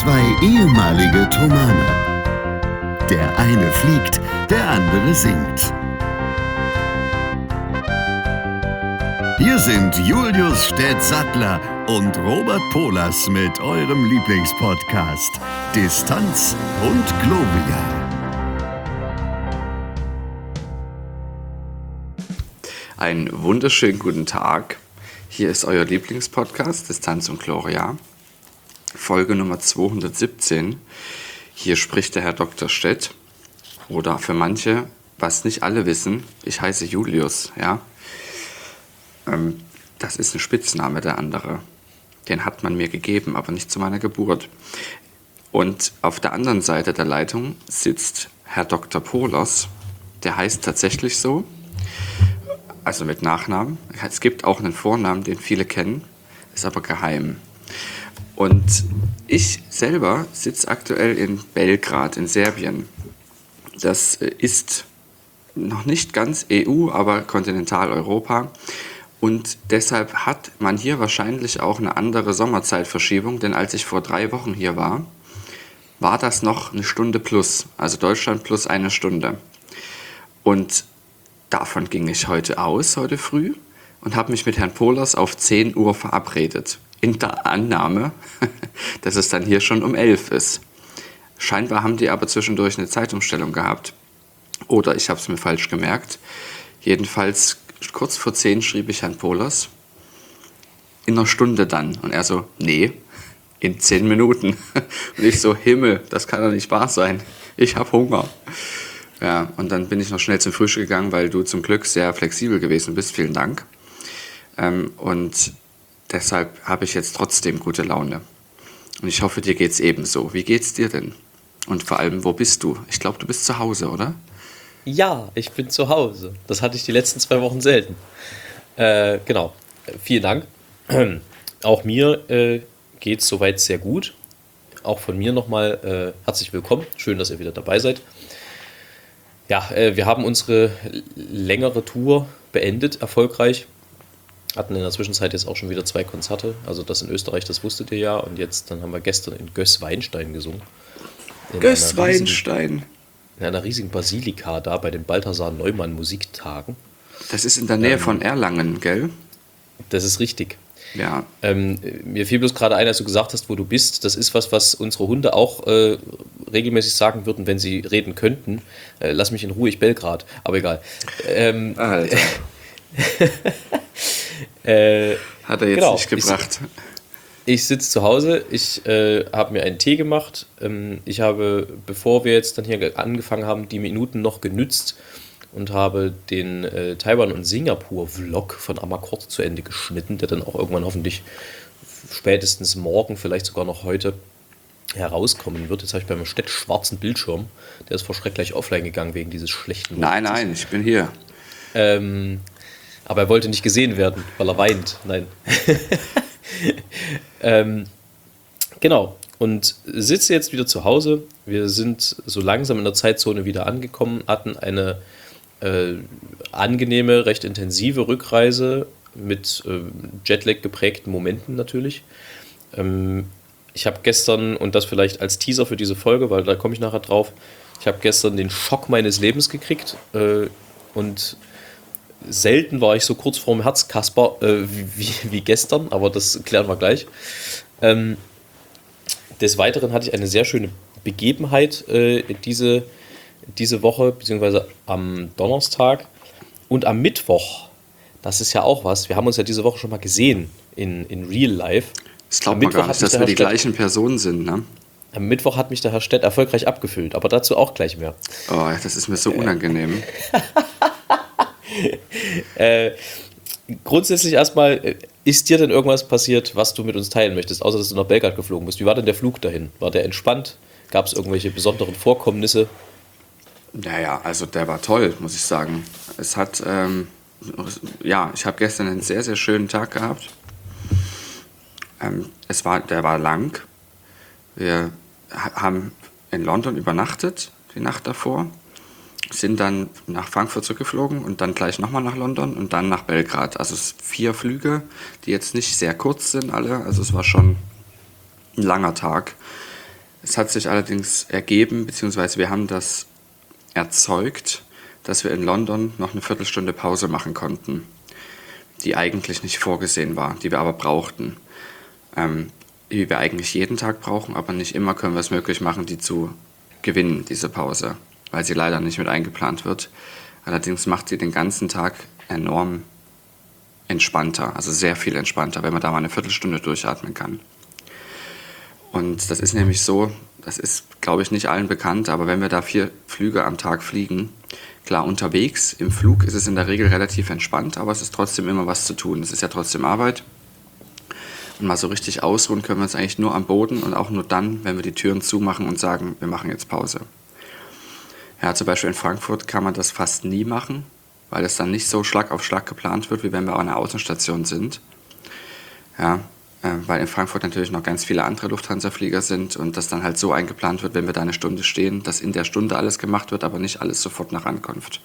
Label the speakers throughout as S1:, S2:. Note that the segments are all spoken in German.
S1: Zwei ehemalige Thomaner. Der eine fliegt, der andere singt. Hier sind Julius Städtsattler und Robert Polas mit eurem Lieblingspodcast Distanz und Globia.
S2: Einen wunderschönen guten Tag. Hier ist euer Lieblingspodcast Distanz und Gloria, Folge Nummer 217. Hier spricht der Herr Dr. Stett. Oder für manche, was nicht alle wissen, ich heiße Julius. Ja? Das ist ein Spitzname, der andere. Den hat man mir gegeben, aber nicht zu meiner Geburt. Und auf der anderen Seite der Leitung sitzt Herr Dr. Polas. Der heißt tatsächlich so. Also mit Nachnamen. Es gibt auch einen Vornamen, den viele kennen, ist aber geheim. Und ich selber sitze aktuell in Belgrad in Serbien. Das ist noch nicht ganz EU, aber Kontinentaleuropa. Und deshalb hat man hier wahrscheinlich auch eine andere Sommerzeitverschiebung, denn als ich vor 3 Wochen hier war, war das noch eine Stunde plus, also Deutschland plus eine Stunde. Und davon ging ich heute früh und habe mich mit Herrn Polas auf 10 Uhr verabredet. In der Annahme, dass es dann hier schon um 11 ist. Scheinbar haben die aber zwischendurch eine Zeitumstellung gehabt. Oder ich habe es mir falsch gemerkt. Jedenfalls kurz vor 10 schrieb ich Herrn Polas. In einer Stunde dann. Und er so, nee, in 10 Minuten. Und ich so, Himmel, das kann doch nicht wahr sein. Ich habe Hunger. Ja, und dann bin ich noch schnell zum Frühstück gegangen, weil du zum Glück sehr flexibel gewesen bist. Vielen Dank. Und deshalb habe ich jetzt trotzdem gute Laune. Und ich hoffe, dir geht's ebenso. Wie geht's dir denn? Und vor allem, wo bist du? Ich glaube, du bist zu Hause, oder?
S3: Ja, ich bin zu Hause. Das hatte ich die letzten 2 Wochen selten. Genau. Vielen Dank. Auch mir geht's soweit sehr gut. Auch von mir nochmal herzlich willkommen. Schön, dass ihr wieder dabei seid. Ja, wir haben unsere längere Tour beendet, erfolgreich. Hatten in der Zwischenzeit jetzt auch schon wieder 2 Konzerte. Also das in Österreich, das wusstet ihr ja. Und jetzt, dann haben wir gestern in Gößweinstein gesungen.
S2: Gößweinstein.
S3: In einer riesigen Basilika da bei den Balthasar Neumann Musiktagen.
S2: Das ist in der Nähe von Erlangen, gell?
S3: Das ist richtig.
S2: Ja.
S3: Mir fiel bloß gerade ein, als du gesagt hast, wo du bist. Das ist was unsere Hunde auch regelmäßig sagen würden, wenn sie reden könnten. Lass mich in Ruhe, ich Belgrad. Aber egal.
S2: Alter. Hat er jetzt
S3: genau,
S2: nicht gebracht.
S3: Ich sitze zu Hause, ich habe mir einen Tee gemacht. Ich habe, bevor wir jetzt dann hier angefangen haben, die Minuten noch genützt und habe den Taiwan- und Singapur-Vlog von Amakord zu Ende geschnitten, der dann auch irgendwann hoffentlich spätestens morgen, vielleicht sogar noch heute herauskommen wird. Jetzt habe ich beim Stett schwarzen Bildschirm, der ist vor Schreck gleich offline gegangen wegen dieses schlechten
S2: Nein, ich bin hier.
S3: Aber er wollte nicht gesehen werden, weil er weint. Nein. Genau. Und sitze jetzt wieder zu Hause. Wir sind so langsam in der Zeitzone wieder angekommen, hatten eine angenehme, recht intensive Rückreise mit Jetlag geprägten Momenten natürlich. Ich habe gestern, und das vielleicht als Teaser für diese Folge, weil da komme ich nachher drauf, ich habe gestern den Schock meines Lebens gekriegt und selten war ich so kurz vorm Herzkasper wie gestern, aber das klären wir gleich. Des Weiteren hatte ich eine sehr schöne Begebenheit diese Woche, beziehungsweise am Donnerstag und am Mittwoch. Das ist ja auch was. Wir haben uns ja diese Woche schon mal gesehen in Real Life.
S2: Das glaubt man gar nicht, dass wir die gleichen Personen sind, ne?
S3: Am Mittwoch hat mich der Herr Stett erfolgreich abgefüllt, aber dazu auch gleich mehr.
S2: Oh, das ist mir so unangenehm.
S3: Grundsätzlich erstmal, ist dir denn irgendwas passiert, was du mit uns teilen möchtest, außer dass du nach Belgrad geflogen bist? Wie war denn der Flug dahin? War der entspannt? Gab es irgendwelche besonderen Vorkommnisse?
S2: Naja, also der war toll, muss ich sagen. Es hat, ich habe gestern einen sehr, sehr schönen Tag gehabt. Der war lang. Wir haben in London übernachtet, die Nacht davor. Sind dann nach Frankfurt zurückgeflogen und dann gleich nochmal nach London und dann nach Belgrad. Also es 4 Flüge, die jetzt nicht sehr kurz sind alle. Also es war schon ein langer Tag. Es hat sich allerdings ergeben, beziehungsweise wir haben das erzeugt, dass wir in London noch eine Viertelstunde Pause machen konnten, die eigentlich nicht vorgesehen war, die wir aber brauchten. Die wir eigentlich jeden Tag brauchen, aber nicht immer können wir es möglich machen, die zu gewinnen, diese Pause, weil sie leider nicht mit eingeplant wird. Allerdings macht sie den ganzen Tag enorm entspannter, also sehr viel entspannter, wenn man da mal eine Viertelstunde durchatmen kann. Und das ist nämlich so, das ist, glaube ich, nicht allen bekannt, aber wenn wir da 4 Flüge am Tag fliegen, klar, unterwegs im Flug ist es in der Regel relativ entspannt, aber es ist trotzdem immer was zu tun. Es ist ja trotzdem Arbeit. Und mal so richtig ausruhen können wir uns eigentlich nur am Boden und auch nur dann, wenn wir die Türen zumachen und sagen, wir machen jetzt Pause. Ja, zum Beispiel in Frankfurt kann man das fast nie machen, weil es dann nicht so Schlag auf Schlag geplant wird, wie wenn wir an einer Außenstation sind. Ja, weil in Frankfurt natürlich noch ganz viele andere Lufthansa-Flieger sind und das dann halt so eingeplant wird, wenn wir da eine Stunde stehen, dass in der Stunde alles gemacht wird, aber nicht alles sofort nach Ankunft.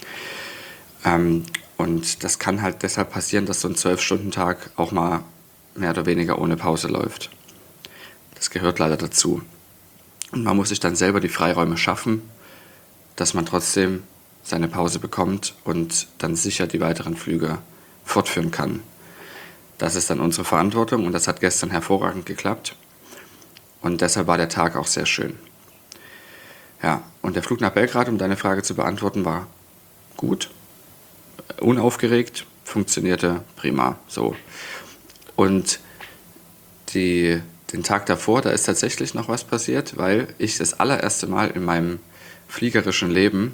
S2: Und das kann halt deshalb passieren, dass so ein 12-Stunden-Tag auch mal mehr oder weniger ohne Pause läuft. Das gehört leider dazu. Und man muss sich dann selber die Freiräume schaffen, dass man trotzdem seine Pause bekommt und dann sicher die weiteren Flüge fortführen kann. Das ist dann unsere Verantwortung und das hat gestern hervorragend geklappt. Und deshalb war der Tag auch sehr schön. Ja, und der Flug nach Belgrad, um deine Frage zu beantworten, war gut, unaufgeregt, funktionierte prima. So. Und den Tag davor, da ist tatsächlich noch was passiert, weil ich das allererste Mal in meinem fliegerischen Leben,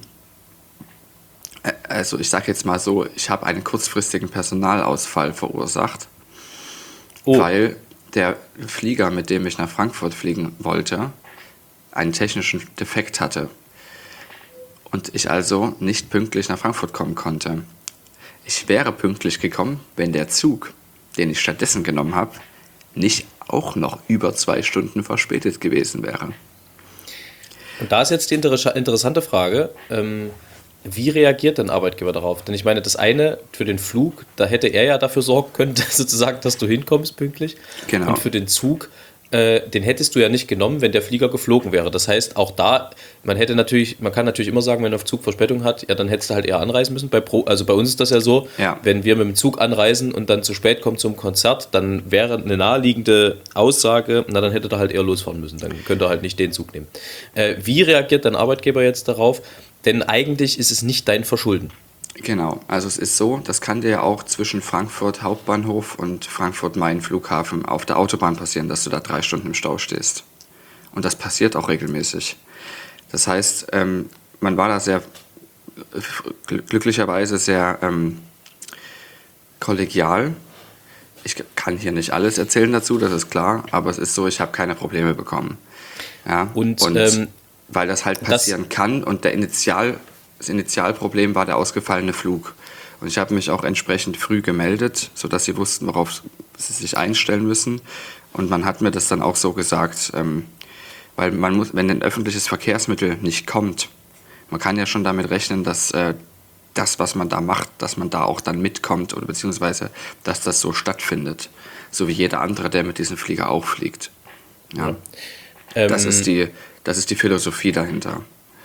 S2: also ich sage jetzt mal so, ich habe einen kurzfristigen Personalausfall verursacht, weil der Flieger, mit dem ich nach Frankfurt fliegen wollte, einen technischen Defekt hatte und ich also nicht pünktlich nach Frankfurt kommen konnte. Ich wäre pünktlich gekommen, wenn der Zug, den ich stattdessen genommen habe, nicht auch noch über 2 Stunden verspätet gewesen wäre.
S3: Und da ist jetzt die interessante Frage, wie reagiert dein Arbeitgeber darauf? Denn ich meine, das eine, für den Flug, da hätte er ja dafür sorgen können, sozusagen, dass du hinkommst pünktlich.
S2: Genau.
S3: Und für den Zug, den hättest du ja nicht genommen, wenn der Flieger geflogen wäre. Das heißt, auch da, man kann natürlich immer sagen, wenn der Zug Verspätung hat, ja, dann hättest du halt eher anreisen müssen. Also bei uns ist das ja so,
S2: ja,
S3: wenn wir mit dem Zug anreisen und dann zu spät kommen zum Konzert, dann wäre eine naheliegende Aussage, na, dann hätte er halt eher losfahren müssen. Dann könnte er halt nicht den Zug nehmen. Wie reagiert dein Arbeitgeber jetzt darauf? Denn eigentlich ist es nicht dein Verschulden.
S2: Genau, also es ist so, das kann dir ja auch zwischen Frankfurt Hauptbahnhof und Frankfurt-Main Flughafen auf der Autobahn passieren, dass du da 3 Stunden im Stau stehst. Und das passiert auch regelmäßig. Das heißt, man war da sehr, glücklicherweise sehr kollegial. Ich kann hier nicht alles erzählen dazu, das ist klar, aber es ist so, ich habe keine Probleme bekommen. Ja? Und weil das halt passieren kann und das Initialproblem war der ausgefallene Flug. Und ich habe mich auch entsprechend früh gemeldet, sodass sie wussten, worauf sie sich einstellen müssen. Und man hat mir das dann auch so gesagt, weil wenn ein öffentliches Verkehrsmittel nicht kommt, man kann ja schon damit rechnen, dass das, was man da macht, dass man da auch dann mitkommt oder beziehungsweise, dass das so stattfindet. So wie jeder andere, der mit diesem Flieger auch fliegt. Ja. Das ist die Philosophie dahinter.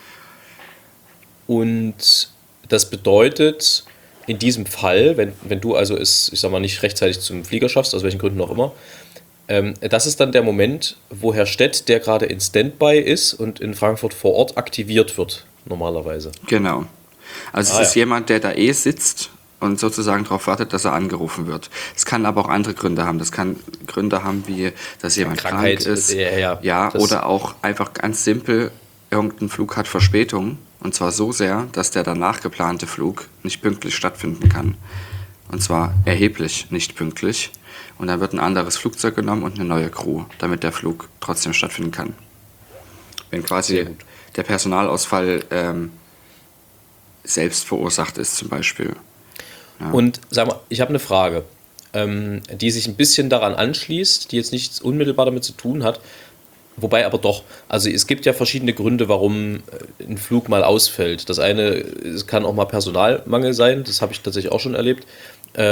S2: Und
S3: das bedeutet, in diesem Fall, wenn du also es, ich sag mal, nicht rechtzeitig zum Flieger schaffst, aus welchen Gründen auch immer, das ist dann der Moment, wo Herr Stett, der gerade in Standby ist und in Frankfurt vor Ort aktiviert wird, normalerweise.
S2: Genau. Also es ist jemand, der da sitzt und sozusagen darauf wartet, dass er angerufen wird. Es kann aber auch andere Gründe haben. Das kann Gründe haben, wie dass jemand krank ist. Ja, oder auch einfach ganz simpel, irgendein Flug hat Verspätung. Und zwar so sehr, dass der danach geplante Flug nicht pünktlich stattfinden kann. Und zwar erheblich nicht pünktlich. Und dann wird ein anderes Flugzeug genommen und eine neue Crew, damit der Flug trotzdem stattfinden kann. Wenn quasi der Personalausfall selbst verursacht ist zum Beispiel. Ja.
S3: Und sag mal, ich habe eine Frage, die sich ein bisschen daran anschließt, die jetzt nichts unmittelbar damit zu tun hat. Wobei aber doch, also es gibt ja verschiedene Gründe, warum ein Flug mal ausfällt. Das eine, es kann auch mal Personalmangel sein, das habe ich tatsächlich auch schon erlebt.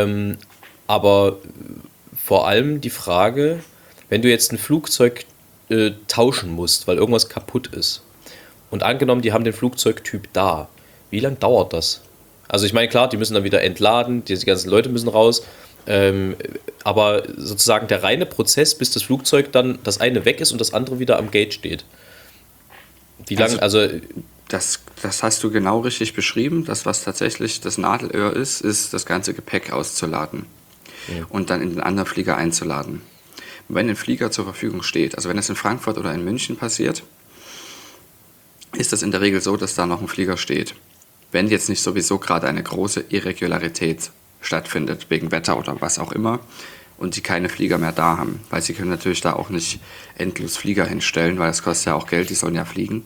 S3: Aber vor allem die Frage, wenn du jetzt ein Flugzeug tauschen musst, weil irgendwas kaputt ist. Und angenommen, die haben den Flugzeugtyp da. Wie lange dauert das? Also ich meine, klar, die müssen dann wieder entladen, die ganzen Leute müssen raus. Aber sozusagen der reine Prozess, bis das Flugzeug dann das eine weg ist und das andere wieder am Gate steht. Wie lange, also
S2: das hast du genau richtig beschrieben. Das, was tatsächlich das Nadelöhr ist das ganze Gepäck auszuladen und dann in den anderen Flieger einzuladen. Wenn ein Flieger zur Verfügung steht, also wenn es in Frankfurt oder in München passiert, ist das in der Regel so, dass da noch ein Flieger steht. Wenn jetzt nicht sowieso gerade eine große Irregularität stattfindet, wegen Wetter oder was auch immer, und sie keine Flieger mehr da haben, weil sie können natürlich da auch nicht endlos Flieger hinstellen, weil das kostet ja auch Geld, die sollen ja fliegen,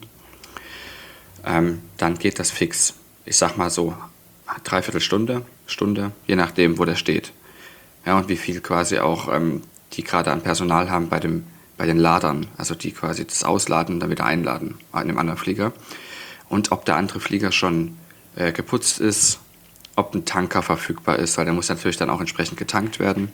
S2: dann geht das fix. Ich sag mal so, Dreiviertelstunde, Stunde, je nachdem, wo der steht. Ja, und wie viel quasi auch die gerade an Personal haben bei den Ladern, also die quasi das ausladen und dann wieder einladen an dem anderen Flieger. Und ob der andere Flieger schon geputzt ist, ob ein Tanker verfügbar ist, weil der muss natürlich dann auch entsprechend getankt werden.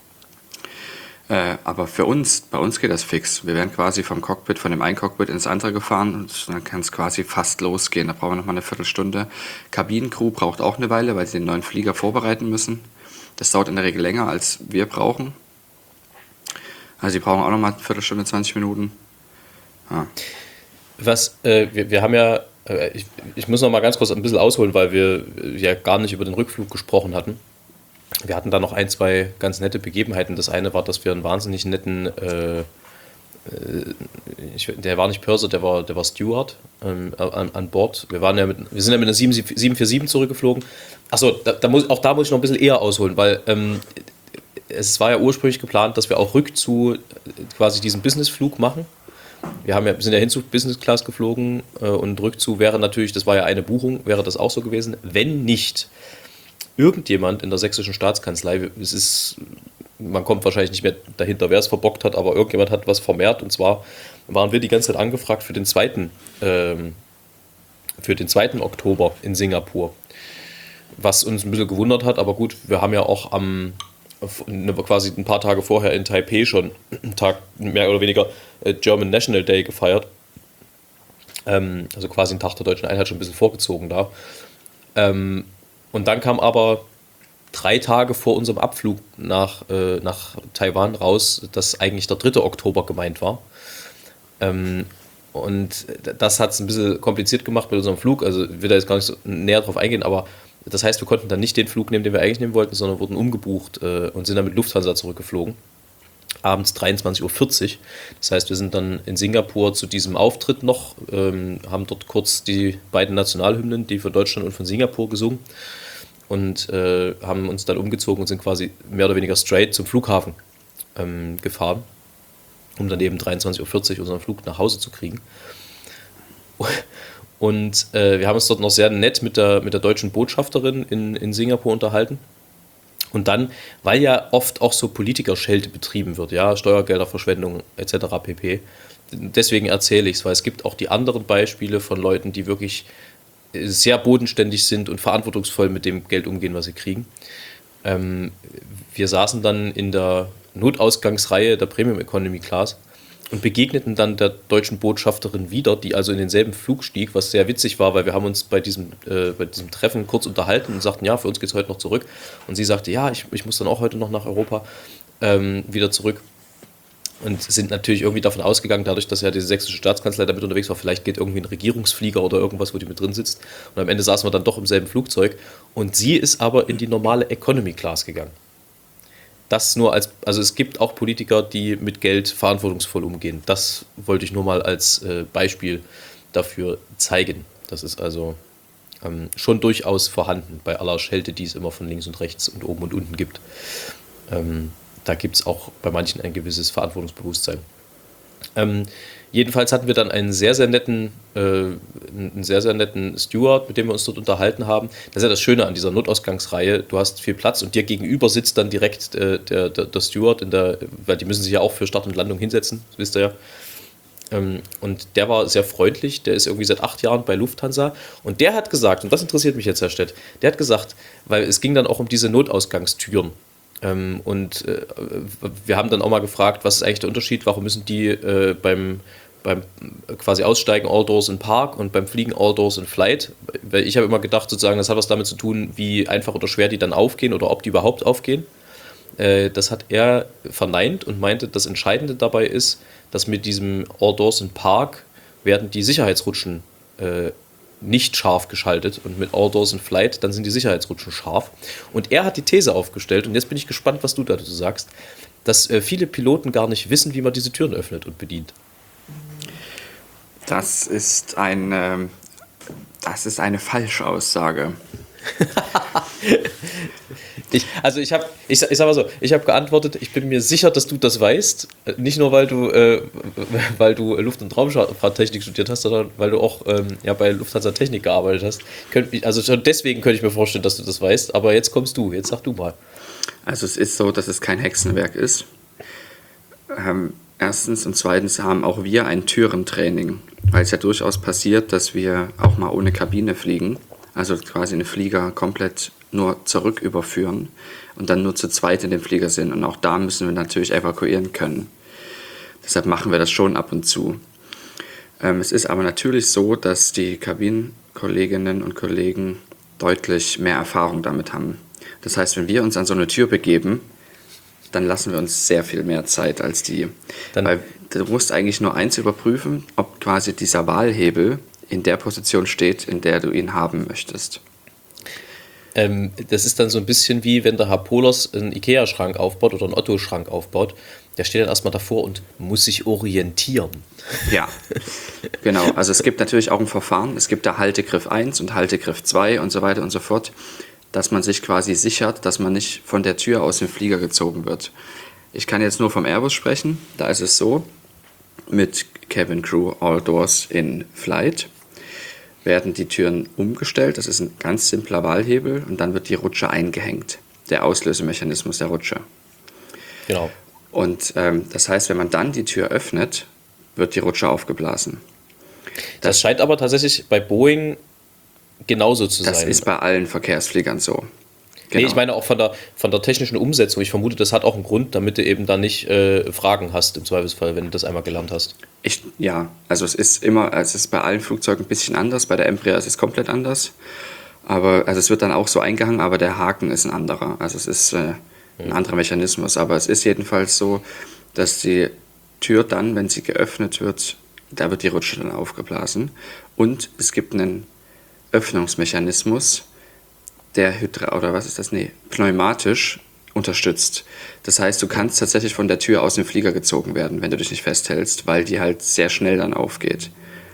S2: Aber bei uns geht das fix. Wir werden quasi von dem einen Cockpit ins andere gefahren und dann kann es quasi fast losgehen. Da brauchen wir nochmal eine Viertelstunde. Kabinencrew braucht auch eine Weile, weil sie den neuen Flieger vorbereiten müssen. Das dauert in der Regel länger, als wir brauchen. Also sie brauchen auch nochmal eine Viertelstunde, 20 Minuten. Ja.
S3: Wir haben ja, ich muss noch mal ganz kurz ein bisschen ausholen, weil wir ja gar nicht über den Rückflug gesprochen hatten. Wir hatten da noch ein, zwei ganz nette Begebenheiten. Das eine war, dass wir einen wahnsinnig netten, der war nicht Purser, der war Steward an Bord. Wir sind ja mit einer 747 zurückgeflogen. Achso, da muss ich noch ein bisschen eher ausholen, weil es war ja ursprünglich geplant, dass wir auch rückzu quasi diesen Businessflug machen. Wir sind ja hinzu Business Class geflogen und rückzu wäre natürlich, das war ja eine Buchung, wäre das auch so gewesen, wenn nicht irgendjemand in der sächsischen Staatskanzlei, man kommt wahrscheinlich nicht mehr dahinter, wer es verbockt hat, aber irgendjemand hat was vermehrt, und zwar waren wir die ganze Zeit angefragt für den 2. Oktober in Singapur, was uns ein bisschen gewundert hat, aber gut, wir haben ja auch quasi ein paar Tage vorher in Taipei schon einen Tag mehr oder weniger German National Day gefeiert, also quasi einen Tag der deutschen Einheit schon ein bisschen vorgezogen da. Und dann kam aber 3 Tage vor unserem Abflug nach Taiwan raus, dass eigentlich der 3. Oktober gemeint war. Und das hat es ein bisschen kompliziert gemacht mit unserem Flug. Also ich will da jetzt gar nicht so näher drauf eingehen, aber das heißt, wir konnten dann nicht den Flug nehmen, den wir eigentlich nehmen wollten, sondern wurden umgebucht und sind dann mit Lufthansa zurückgeflogen. Abends 23:40 Uhr. Das heißt, wir sind dann in Singapur zu diesem Auftritt noch, haben dort kurz die beiden Nationalhymnen, die von Deutschland und von Singapur, gesungen und haben uns dann umgezogen und sind quasi mehr oder weniger straight zum Flughafen gefahren, um dann eben 23:40 Uhr unseren Flug nach Hause zu kriegen. Und wir haben uns dort noch sehr nett mit der deutschen Botschafterin in Singapur unterhalten. Und dann, weil ja oft auch so Politikerschelte betrieben wird, ja, Steuergelderverschwendung etc. pp. Deswegen erzähle ich es, weil es gibt auch die anderen Beispiele von Leuten, die wirklich sehr bodenständig sind und verantwortungsvoll mit dem Geld umgehen, was sie kriegen. Wir saßen dann in der Notausgangsreihe der Premium Economy Class und begegneten dann der deutschen Botschafterin wieder, die also in denselben Flug stieg, was sehr witzig war, weil wir haben uns bei diesem Treffen kurz unterhalten und sagten, ja, für uns geht es heute noch zurück. Und sie sagte, ja, ich muss dann auch heute noch nach Europa wieder zurück. Und sind natürlich irgendwie davon ausgegangen, dadurch, dass ja die sächsische Staatskanzlei damit unterwegs war, vielleicht geht irgendwie ein Regierungsflieger oder irgendwas, wo die mit drin sitzt. Und am Ende saßen wir dann doch im selben Flugzeug. Und sie ist aber in die normale Economy Class gegangen. Das nur also es gibt auch Politiker, die mit Geld verantwortungsvoll umgehen. Das wollte ich nur mal als Beispiel dafür zeigen. Das ist also schon durchaus vorhanden bei aller Schelte, die es immer von links und rechts und oben und unten gibt. Da gibt es auch bei manchen ein gewisses Verantwortungsbewusstsein. Jedenfalls hatten wir dann einen sehr, sehr netten Steward, mit dem wir uns dort unterhalten haben. Das ist ja das Schöne an dieser Notausgangsreihe. Du hast viel Platz und dir gegenüber sitzt dann direkt der Steward, weil die müssen sich ja auch für Start und Landung hinsetzen, das wisst ihr ja. Und der war sehr freundlich, der ist irgendwie seit 8 Jahren bei Lufthansa und der hat gesagt, und das interessiert mich jetzt, Herr Stett, der hat gesagt, weil es ging dann auch um diese Notausgangstüren. Und wir haben dann auch mal gefragt, was ist eigentlich der Unterschied, warum müssen die beim quasi Aussteigen All Doors in Park und beim Fliegen All Doors in Flight? Weil ich habe immer gedacht, sozusagen, das hat was damit zu tun, wie einfach oder schwer die dann aufgehen oder ob die überhaupt aufgehen. Das hat er verneint und meinte, das Entscheidende dabei ist, dass mit diesem All Doors in Park werden die Sicherheitsrutschen nicht scharf geschaltet und mit All Doors in Flight, dann sind die Sicherheitsrutschen scharf. Und er hat die These aufgestellt, und jetzt bin ich gespannt, was du dazu sagst, dass viele Piloten gar nicht wissen, wie man diese Türen öffnet und bedient.
S2: Das ist eine Falschaussage.
S3: Ich sag mal so, ich habe geantwortet, ich bin mir sicher, dass du das weißt. Nicht nur, weil du Luft- und Raumfahrttechnik studiert hast, sondern weil du auch bei Lufthansa Technik gearbeitet hast. Also schon deswegen könnte ich mir vorstellen, dass du das weißt. Aber jetzt kommst du, jetzt sag du mal.
S2: Also es ist so, dass es kein Hexenwerk ist. Erstens und zweitens haben auch wir ein Türentraining, weil es ja durchaus passiert, dass wir auch mal ohne Kabine fliegen, also quasi einen Flieger komplett nur zurück überführen und dann nur zu zweit in dem Flieger sind. Und auch da müssen wir natürlich evakuieren können. Deshalb machen wir das schon ab und zu. Es ist aber natürlich so, dass die Kabinenkolleginnen und Kollegen deutlich mehr Erfahrung damit haben. Das heißt, wenn wir uns an so eine Tür begeben, dann lassen wir uns sehr viel mehr Zeit als die. Weil du musst eigentlich nur eins überprüfen, ob quasi dieser Wahlhebel in der Position steht, in der du ihn haben möchtest.
S3: Das ist dann so ein bisschen wie, wenn der Herr Pohlers einen Ikea-Schrank aufbaut oder einen Otto-Schrank aufbaut. Der steht dann erstmal davor und muss sich orientieren.
S2: Ja, genau. Also es gibt natürlich auch ein Verfahren. Es gibt da Haltegriff 1 und Haltegriff 2 und so weiter und so fort, dass man sich quasi sichert, dass man nicht von der Tür aus dem Flieger gezogen wird. Ich kann jetzt nur vom Airbus sprechen. Da ist es so, mit Cabin Crew All Doors in Flight werden die Türen umgestellt. Das ist ein ganz simpler Wahlhebel und dann wird die Rutsche eingehängt. Der Auslösemechanismus der Rutsche.
S3: Genau.
S2: Und das heißt, wenn man dann die Tür öffnet, wird die Rutsche aufgeblasen.
S3: Das scheint aber tatsächlich bei Boeing genauso zu sein.
S2: Das ist bei allen Verkehrsfliegern so.
S3: Genau. Nee, ich meine auch von der technischen Umsetzung. Ich vermute, das hat auch einen Grund, damit du eben da nicht Fragen hast im Zweifelsfall, wenn du das einmal gelernt hast.
S2: Also es ist bei allen Flugzeugen ein bisschen anders. Bei der Embraer ist es komplett anders. Aber also es wird dann auch so eingehangen, aber der Haken ist ein anderer. Also es ist ein anderer Mechanismus. Aber es ist jedenfalls so, dass die Tür dann, wenn sie geöffnet wird, da wird die Rutsche dann aufgeblasen. Und es gibt einen Öffnungsmechanismus, der pneumatisch unterstützt. Das heißt, du kannst tatsächlich von der Tür aus dem Flieger gezogen werden, wenn du dich nicht festhältst, weil die halt sehr schnell dann aufgeht.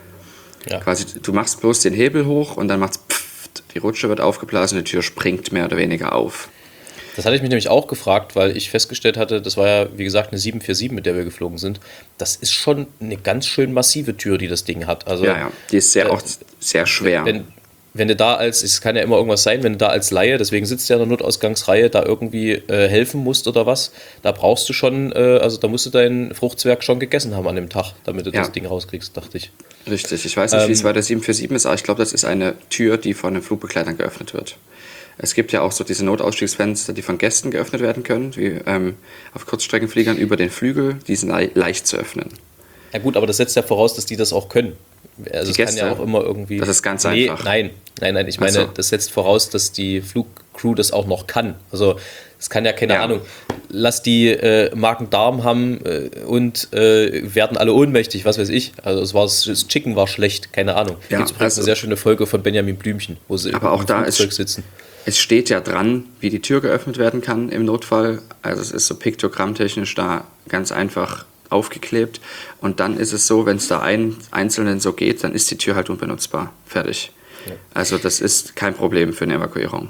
S2: Ja. Quasi, du machst bloß den Hebel hoch und dann macht's pfft, die Rutsche wird aufgeblasen, die Tür springt mehr oder weniger auf.
S3: Das hatte ich mich nämlich auch gefragt, weil ich festgestellt hatte, das war ja, wie gesagt, eine 747, mit der wir geflogen sind. Das ist schon eine ganz schön massive Tür, die das Ding hat. Also,
S2: ja, die ist auch sehr schwer.
S3: Wenn du da es kann ja immer irgendwas sein, wenn du da als Laie, deswegen sitzt ja in der Notausgangsreihe, da irgendwie helfen musst oder was, da brauchst du schon, da musst du dein Fruchtzwerg schon gegessen haben an dem Tag, damit du das Ding rauskriegst, dachte ich.
S2: Richtig, ich weiß nicht, wie es bei der 747 ist, aber ich glaube, das ist eine Tür, die von den Flugbegleitern geöffnet wird. Es gibt ja auch so diese Notausstiegsfenster, die von Gästen geöffnet werden können, wie auf Kurzstreckenfliegern über den Flügel, die sind leicht zu öffnen.
S3: Ja gut, aber das setzt ja voraus, dass die das auch können. Also
S2: die
S3: es kann ja auch immer irgendwie...
S2: Das ist ganz einfach.
S3: Nein, ich meine, das setzt voraus, dass die Flugcrew das auch noch kann. Also es kann ja, keine Ahnung, lass die Magen-Darm haben und werden alle ohnmächtig, was weiß ich. Also das Chicken war schlecht, keine Ahnung.
S2: Ja,
S3: gibt es eine sehr schöne Folge von Benjamin Blümchen, wo sie
S2: aber auch
S3: im
S2: da
S3: Flugzeug sitzen.
S2: Es steht ja dran, wie die Tür geöffnet werden kann im Notfall. Also es ist so piktogrammtechnisch da ganz einfach aufgeklebt. Und dann ist es so, wenn es da einzelnen so geht, dann ist die Tür halt unbenutzbar. Fertig. Ja. Also das ist kein Problem für eine Evakuierung.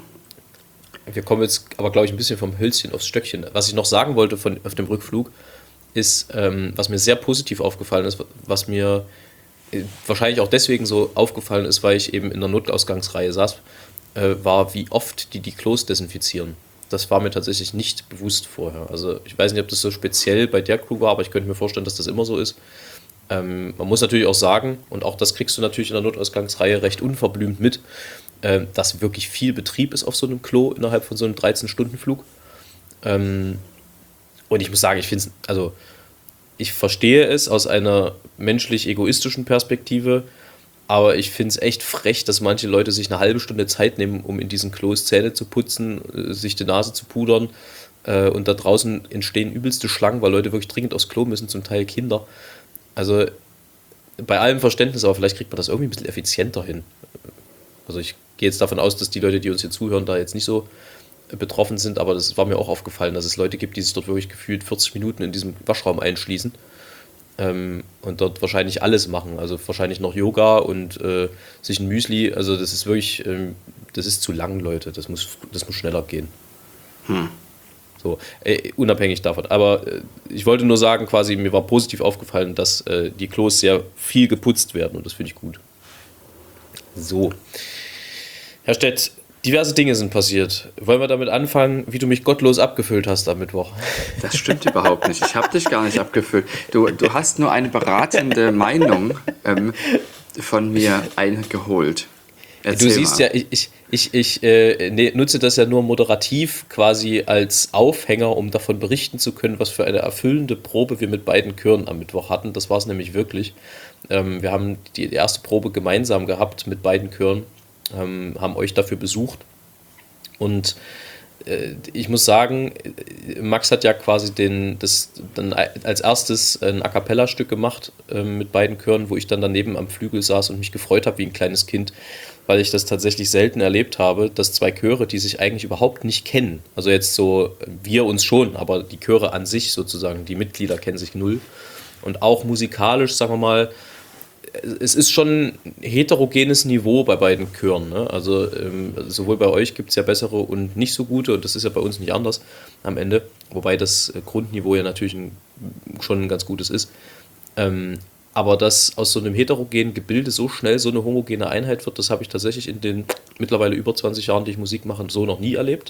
S3: Wir kommen jetzt aber, glaube ich, ein bisschen vom Hölzchen aufs Stöckchen. Was ich noch sagen wollte auf dem Rückflug, ist, was mir sehr positiv aufgefallen ist, was mir wahrscheinlich auch deswegen so aufgefallen ist, weil ich eben in der Notausgangsreihe saß, war, wie oft die Klos desinfizieren. Das war mir tatsächlich nicht bewusst vorher. Also ich weiß nicht, ob das so speziell bei der Crew war, aber ich könnte mir vorstellen, dass das immer so ist. Man muss natürlich auch sagen, und auch das kriegst du natürlich in der Notausgangsreihe recht unverblümt mit, dass wirklich viel Betrieb ist auf so einem Klo innerhalb von so einem 13-Stunden-Flug. Und ich muss sagen, ich verstehe es aus einer menschlich-egoistischen Perspektive, aber ich finde es echt frech, dass manche Leute sich eine halbe Stunde Zeit nehmen, um in diesen Klos Zähne zu putzen, sich die Nase zu pudern, und da draußen entstehen übelste Schlangen, weil Leute wirklich dringend aufs Klo müssen, zum Teil Kinder. Also bei allem Verständnis, aber vielleicht kriegt man das irgendwie ein bisschen effizienter hin. Also ich gehe jetzt davon aus, dass die Leute, die uns hier zuhören, da jetzt nicht so betroffen sind, aber das war mir auch aufgefallen, dass es Leute gibt, die sich dort wirklich gefühlt 40 Minuten in diesem Waschraum einschließen, und dort wahrscheinlich alles machen. Also wahrscheinlich noch Yoga und sich ein Müsli. Also das ist wirklich, das ist zu lang, Leute. Das muss schneller gehen. So, unabhängig davon. Aber ich wollte nur sagen, quasi, mir war positiv aufgefallen, dass die Klos sehr viel geputzt werden und das finde ich gut. So. Herr Stett, diverse Dinge sind passiert. Wollen wir damit anfangen, wie du mich gottlos abgefüllt hast am Mittwoch?
S2: Das stimmt überhaupt nicht. Ich habe dich gar nicht abgefüllt. Du hast nur eine beratende Meinung von mir eingeholt. Erzähl
S3: Du siehst
S2: mal.
S3: ja, ich nutze das ja nur moderativ quasi als Aufhänger, um davon berichten zu können, was für eine erfüllende Probe wir mit beiden Chören am Mittwoch hatten. Das war es nämlich wirklich. Wir haben die erste Probe gemeinsam gehabt mit beiden Chören, haben euch dafür besucht. Und ich muss sagen, Max hat ja quasi das dann als erstes ein A-cappella-Stück gemacht mit beiden Chören, wo ich dann daneben am Flügel saß und mich gefreut habe wie ein kleines Kind, weil ich das tatsächlich selten erlebt habe, dass zwei Chöre, die sich eigentlich überhaupt nicht kennen, also jetzt so, wir uns schon, aber die Chöre an sich sozusagen, die Mitglieder kennen sich null. Und auch musikalisch, sagen wir mal, es ist schon ein heterogenes Niveau bei beiden Chören. Ne? Also sowohl bei euch gibt es ja bessere und nicht so gute, und das ist ja bei uns nicht anders am Ende, wobei das Grundniveau ja natürlich schon ein ganz gutes ist. Aber dass aus so einem heterogenen Gebilde so schnell so eine homogene Einheit wird, das habe ich tatsächlich in den mittlerweile über 20 Jahren, die ich Musik mache, so noch nie erlebt.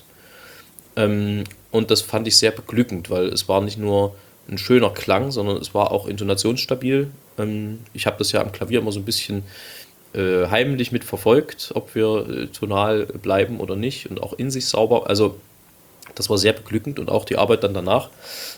S3: Und das fand ich sehr beglückend, weil es war nicht nur ein schöner Klang, sondern es war auch intonationsstabil. Ich habe das ja am Klavier immer so ein bisschen heimlich mitverfolgt, ob wir tonal bleiben oder nicht, und auch in sich sauber. Also das war sehr beglückend, und auch die Arbeit dann danach.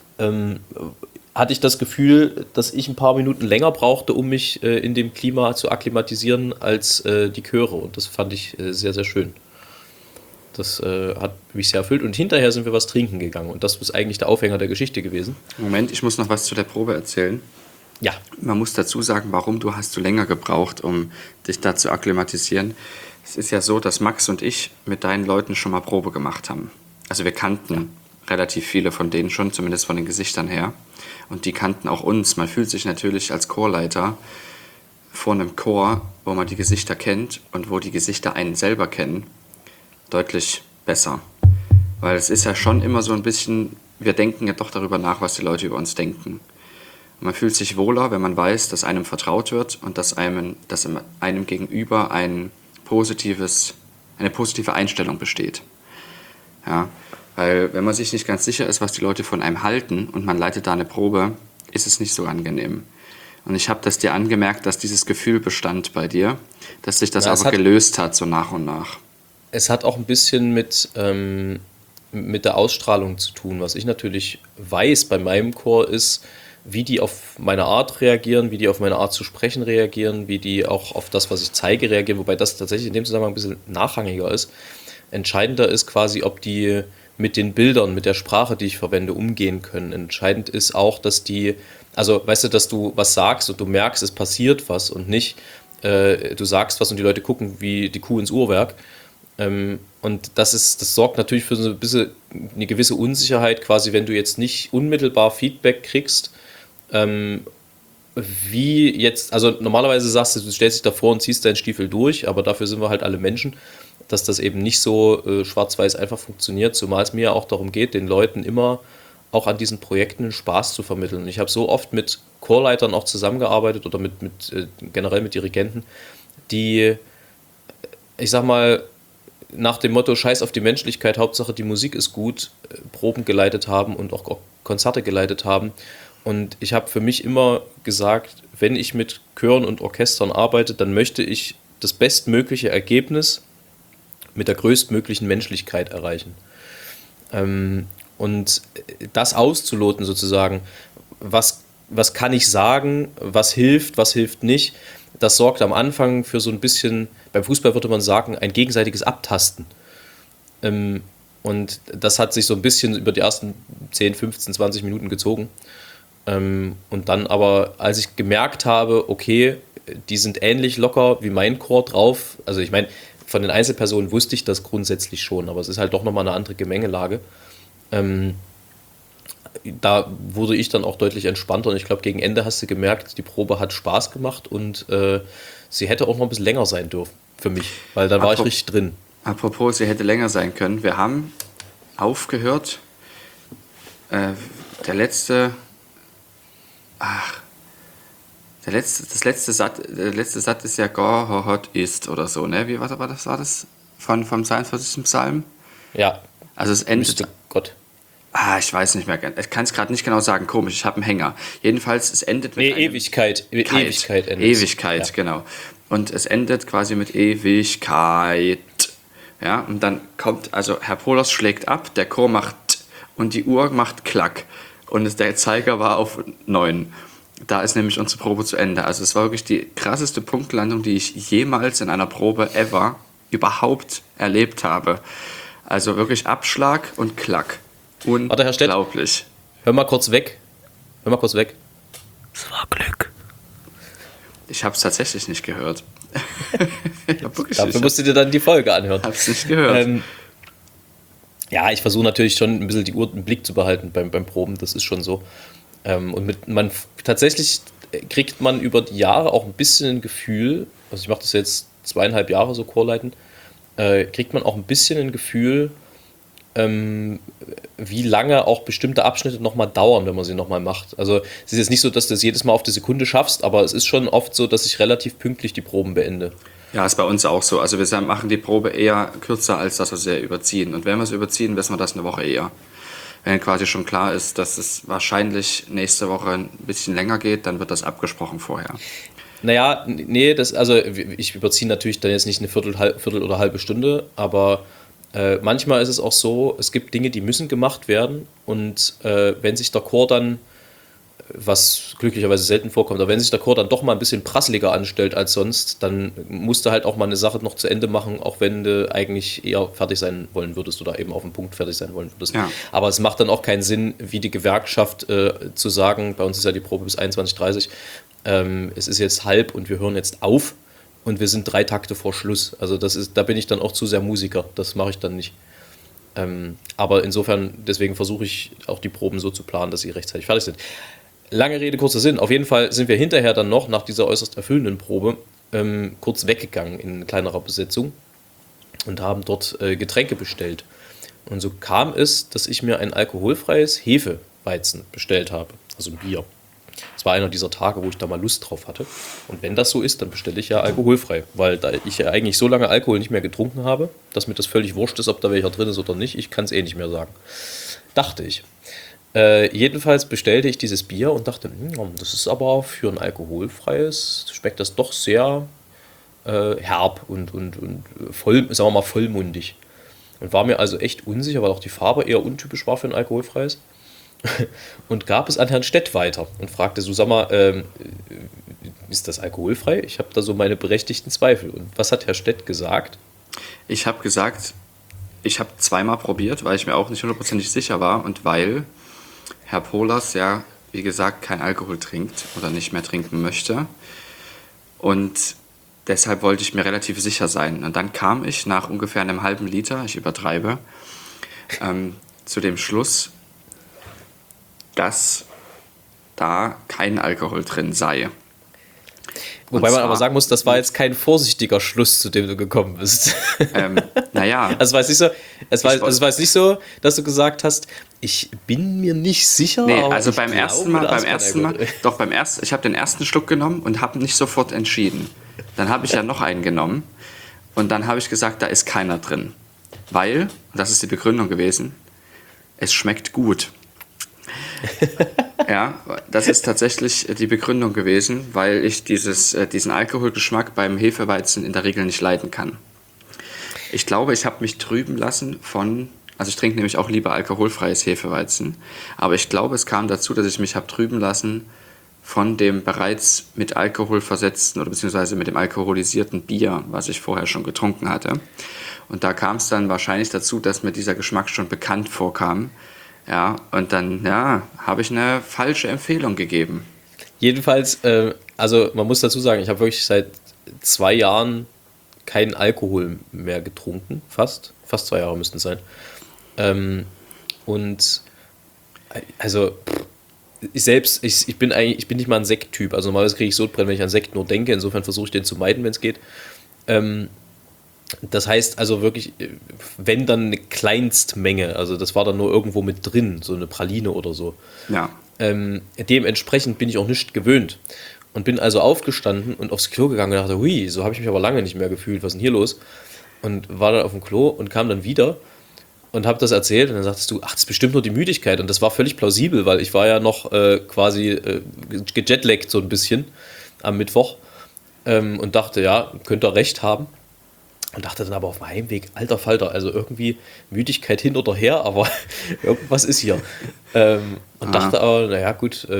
S3: Hatte ich das Gefühl, dass ich ein paar Minuten länger brauchte, um mich in dem Klima zu akklimatisieren, als die Chöre. Und das fand ich sehr, sehr schön. Das hat mich sehr erfüllt. Und hinterher sind wir was trinken gegangen. Und das ist eigentlich der Aufhänger der Geschichte gewesen.
S2: Moment, ich muss noch was zu der Probe erzählen.
S3: Ja.
S2: Man muss dazu sagen, warum hast du länger gebraucht, um dich da zu akklimatisieren. Es ist ja so, dass Max und ich mit deinen Leuten schon mal Probe gemacht haben. Also wir kannten relativ viele von denen schon, zumindest von den Gesichtern her. Und die kannten auch uns. Man fühlt sich natürlich als Chorleiter vor einem Chor, wo man die Gesichter kennt und wo die Gesichter einen selber kennen, deutlich besser. Weil es ist ja schon immer so ein bisschen, wir denken ja doch darüber nach, was die Leute über uns denken. Und man fühlt sich wohler, wenn man weiß, dass einem vertraut wird und dass einem gegenüber eine positive Einstellung besteht. Ja, weil wenn man sich nicht ganz sicher ist, was die Leute von einem halten, und man leitet da eine Probe, ist es nicht so angenehm. Und ich habe das dir angemerkt, dass dieses Gefühl bestand bei dir, dass sich das aber gelöst hat, so nach und nach.
S3: Es hat auch ein bisschen mit der Ausstrahlung zu tun. Was ich natürlich weiß bei meinem Chor ist, wie die auf meine Art reagieren, wie die auf meine Art zu sprechen reagieren, wie die auch auf das, was ich zeige, reagieren, wobei das tatsächlich in dem Zusammenhang ein bisschen nachrangiger ist. Entscheidender ist quasi, ob die mit den Bildern, mit der Sprache, die ich verwende, umgehen können. Entscheidend ist auch, dass die, also weißt du, dass du was sagst und du merkst, es passiert was, und nicht, du sagst was und die Leute gucken wie die Kuh ins Uhrwerk. Und das sorgt natürlich für so ein bisschen eine gewisse Unsicherheit, quasi, wenn du jetzt nicht unmittelbar Feedback kriegst, wie jetzt, also normalerweise sagst du stellst dich davor und ziehst deinen Stiefel durch, aber dafür sind wir halt alle Menschen, dass das eben nicht so schwarz-weiß einfach funktioniert, zumal es mir ja auch darum geht, den Leuten immer auch an diesen Projekten Spaß zu vermitteln. Ich habe so oft mit Chorleitern auch zusammengearbeitet oder generell mit Dirigenten, die, ich sag mal, nach dem Motto Scheiß auf die Menschlichkeit, Hauptsache die Musik ist gut, Proben geleitet haben und auch Konzerte geleitet haben. Und ich habe für mich immer gesagt, wenn ich mit Chören und Orchestern arbeite, dann möchte ich das bestmögliche Ergebnis mit der größtmöglichen Menschlichkeit erreichen. Und das auszuloten sozusagen, was kann ich sagen, was hilft nicht, das sorgt am Anfang für so ein bisschen, beim Fußball würde man sagen, ein gegenseitiges Abtasten. Und das hat sich so ein bisschen über die ersten 10, 15, 20 Minuten gezogen. Und dann aber, als ich gemerkt habe, okay, die sind ähnlich locker wie mein Chor drauf, also ich meine, von den Einzelpersonen wusste ich das grundsätzlich schon, aber es ist halt doch nochmal eine andere Gemengelage. Da wurde ich dann auch deutlich entspannter und ich glaube, gegen Ende hast du gemerkt, die Probe hat Spaß gemacht und sie hätte auch noch ein bisschen länger sein dürfen für mich, weil dann war ich richtig drin.
S2: Apropos, sie hätte länger sein können. Wir haben aufgehört, der letzte Satz ist ja Gott ist oder so, ne? Wie war das? Vom 42. Psalm?
S3: Ja.
S2: Also es endet.
S3: Müsste Gott.
S2: Ich weiß nicht mehr. Ich kann es gerade nicht genau sagen. Komisch, ich habe einen Hänger. Jedenfalls, es endet mit
S3: Ewigkeit. Ewigkeit endet.
S2: Ewigkeit, ja. Genau. Und es endet quasi mit Ewigkeit. Ja, und dann kommt, also Herr Pohlers schlägt ab, der Chor macht und die Uhr macht Klack. Und der Zeiger war auf 9. Da ist nämlich unsere Probe zu Ende. Also es war wirklich die krasseste Punktlandung, die ich jemals in einer Probe ever überhaupt erlebt habe. Also wirklich Abschlag und Klack. Unglaublich.
S3: Warte, Herr Stett, hör mal kurz weg. Es war Glück.
S2: Ich habe es tatsächlich nicht gehört.
S3: Dafür musst du dir dann die Folge anhören.
S2: Ich habe es nicht gehört.
S3: Ja, ich versuche natürlich schon ein bisschen die Uhr im Blick zu behalten beim Proben, das ist schon so. Und tatsächlich kriegt man über die Jahre auch ein bisschen ein Gefühl, also ich mache das jetzt 2,5 Jahre so Chorleiten, kriegt man auch ein bisschen ein Gefühl, wie lange auch bestimmte Abschnitte nochmal dauern, wenn man sie nochmal macht. Also es ist jetzt nicht so, dass du das jedes Mal auf die Sekunde schaffst, aber es ist schon oft so, dass ich relativ pünktlich die Proben beende.
S2: Ja, ist bei uns auch so. Also wir machen die Probe eher kürzer, als dass wir sie überziehen. Und wenn wir es überziehen, wissen wir das eine Woche eher. Wenn quasi schon klar ist, dass es wahrscheinlich nächste Woche ein bisschen länger geht, dann wird das abgesprochen vorher.
S3: Naja, nee, ich überziehe natürlich dann jetzt nicht eine Viertel oder halbe Stunde, aber manchmal ist es auch so, es gibt Dinge, die müssen gemacht werden und wenn sich der Chor dann, was glücklicherweise selten vorkommt, aber wenn sich der Chor dann doch mal ein bisschen prasseliger anstellt als sonst, dann musst du halt auch mal eine Sache noch zu Ende machen, auch wenn du eigentlich eher fertig sein wollen würdest oder eben auf den Punkt fertig sein wollen würdest. Ja. Aber es macht dann auch keinen Sinn, wie die Gewerkschaft zu sagen, bei uns ist ja die Probe bis 21:30 es ist jetzt halb und wir hören jetzt auf und wir sind 3 Takte vor Schluss. Also da bin ich dann auch zu sehr Musiker, das mache ich dann nicht. Aber insofern, deswegen versuche ich auch die Proben so zu planen, dass sie rechtzeitig fertig sind. Lange Rede, kurzer Sinn. Auf jeden Fall sind wir hinterher dann noch, nach dieser äußerst erfüllenden Probe, kurz weggegangen in kleinerer Besetzung und haben dort Getränke bestellt. Und so kam es, dass ich mir ein alkoholfreies Hefeweizen bestellt habe, also ein Bier. Es war einer dieser Tage, wo ich da mal Lust drauf hatte. Und wenn das so ist, dann bestelle ich ja alkoholfrei. Weil da ich ja eigentlich so lange Alkohol nicht mehr getrunken habe, dass mir das völlig wurscht ist, ob da welcher drin ist oder nicht. Ich kann es eh nicht mehr sagen. Dachte ich. Jedenfalls bestellte ich dieses Bier und dachte, das ist aber für ein alkoholfreies, schmeckt das doch sehr herb und voll, sagen wir mal, vollmundig. Und war mir also echt unsicher, weil auch die Farbe eher untypisch war für ein alkoholfreies. Und gab es an Herrn Stett weiter und fragte so, sag mal, ist das alkoholfrei? Ich habe da so meine berechtigten Zweifel. Und was hat Herr Stett gesagt?
S2: Ich habe gesagt, ich habe zweimal probiert, weil ich mir auch nicht hundertprozentig sicher war und weil Herr Pohlers ja, wie gesagt, kein Alkohol trinkt oder nicht mehr trinken möchte. Und deshalb wollte ich mir relativ sicher sein. Und dann kam ich nach ungefähr einem halben Liter, ich übertreibe, zu dem Schluss, dass da kein Alkohol drin sei.
S3: Wobei man aber sagen muss, das war jetzt kein vorsichtiger Schluss, zu dem du gekommen bist.
S2: Naja.
S3: Also es war jetzt nicht so, dass du gesagt hast, ich bin mir nicht sicher.
S2: Nee, also beim ersten Mal, ich habe den ersten Schluck genommen und habe nicht sofort entschieden. Dann habe ich ja noch einen genommen und dann habe ich gesagt, da ist keiner drin. Weil, und das ist die Begründung gewesen, es schmeckt gut. Ja, das ist tatsächlich die Begründung gewesen, weil ich diesen Alkoholgeschmack beim Hefeweizen in der Regel nicht leiden kann. Ich glaube, ich habe mich trüben lassen von Also ich trinke nämlich auch lieber alkoholfreies Hefeweizen. Aber ich glaube, es kam dazu, dass ich mich habe trüben lassen von dem bereits mit Alkohol versetzten oder beziehungsweise mit dem alkoholisierten Bier, was ich vorher schon getrunken hatte. Und da kam es dann wahrscheinlich dazu, dass mir dieser Geschmack schon bekannt vorkam. Ja, und dann habe ich eine falsche Empfehlung gegeben.
S3: Jedenfalls, also man muss dazu sagen, ich habe wirklich seit 2 Jahren keinen Alkohol mehr getrunken, fast 2 Jahre müssten es sein. Und also ich bin nicht mal ein Sekttyp. Also normalerweise kriege ich Sodbrennen, wenn ich an Sekt nur denke. Insofern versuche ich den zu meiden, wenn es geht. Das heißt also wirklich, wenn dann eine Kleinstmenge, also das war dann nur irgendwo mit drin, so eine Praline oder so.
S2: Ja.
S3: Dementsprechend bin ich auch nicht gewöhnt. Und bin also aufgestanden und aufs Klo gegangen und dachte, hui, so habe ich mich aber lange nicht mehr gefühlt, was ist denn hier los? Und war dann auf dem Klo und kam dann wieder und habe das erzählt und dann sagtest du, ach, das ist bestimmt nur die Müdigkeit. Und das war völlig plausibel, weil ich war ja noch quasi gejetlaggt so ein bisschen am Mittwoch und dachte, ja, könnte er recht haben. Und dachte dann aber auf dem Heimweg, alter Falter, also irgendwie Müdigkeit hin oder her, aber irgendwas ist hier. Und dachte aber, naja, gut,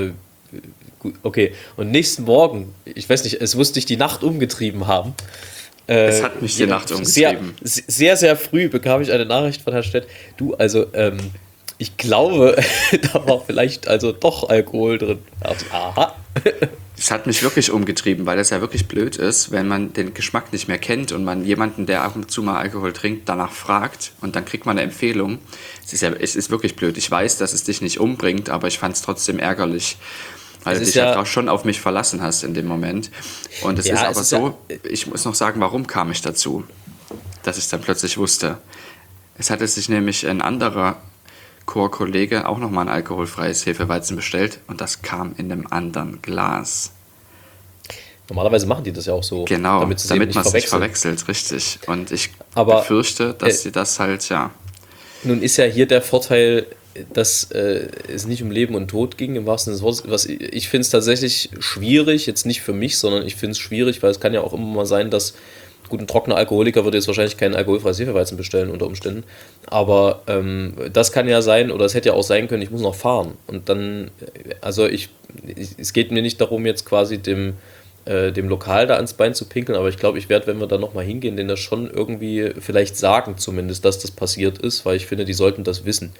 S3: okay. Und nächsten Morgen, ich weiß nicht, es musste ich die Nacht umgetrieben haben.
S2: Es hat mich die Nacht umgetrieben.
S3: Sehr, sehr früh bekam ich eine Nachricht von Herrn Stett. Du, also, ich glaube, da war vielleicht also doch Alkohol drin. Also, aha.
S2: Es hat mich wirklich umgetrieben, weil das ja wirklich blöd ist, wenn man den Geschmack nicht mehr kennt und man jemanden, der ab und zu mal Alkohol trinkt, danach fragt und dann kriegt man eine Empfehlung. Es ist wirklich blöd. Ich weiß, dass es dich nicht umbringt, aber ich fand es trotzdem ärgerlich, weil du dich halt auch schon auf mich verlassen hast in dem Moment. Und es ist aber so, ich muss noch sagen, warum kam ich dazu, dass ich es dann plötzlich wusste. Es hatte sich nämlich ein anderer Chorkollege auch nochmal ein alkoholfreies Hefeweizen bestellt und das kam in einem anderen Glas.
S3: Normalerweise machen die das ja auch so,
S2: genau, damit man es nicht verwechselt, richtig. Und ich befürchte, dass sie das halt,
S3: Nun ist ja hier der Vorteil, dass es nicht um Leben und Tod ging, im wahrsten Sinne des Wortes. Ich finde es tatsächlich schwierig, jetzt nicht für mich, sondern ich finde es schwierig, weil es kann ja auch immer mal sein, dass gut, ein trockener Alkoholiker würde jetzt wahrscheinlich kein alkoholfreies Hefeweizen bestellen unter Umständen. Aber das kann ja sein, oder es hätte ja auch sein können, ich muss noch fahren. Und dann, also es geht mir nicht darum, jetzt quasi dem Lokal da ans Bein zu pinkeln, aber ich glaube, ich werde, wenn wir da nochmal hingehen, denen das schon irgendwie vielleicht sagen zumindest, dass das passiert ist, weil ich finde, die sollten das wissen.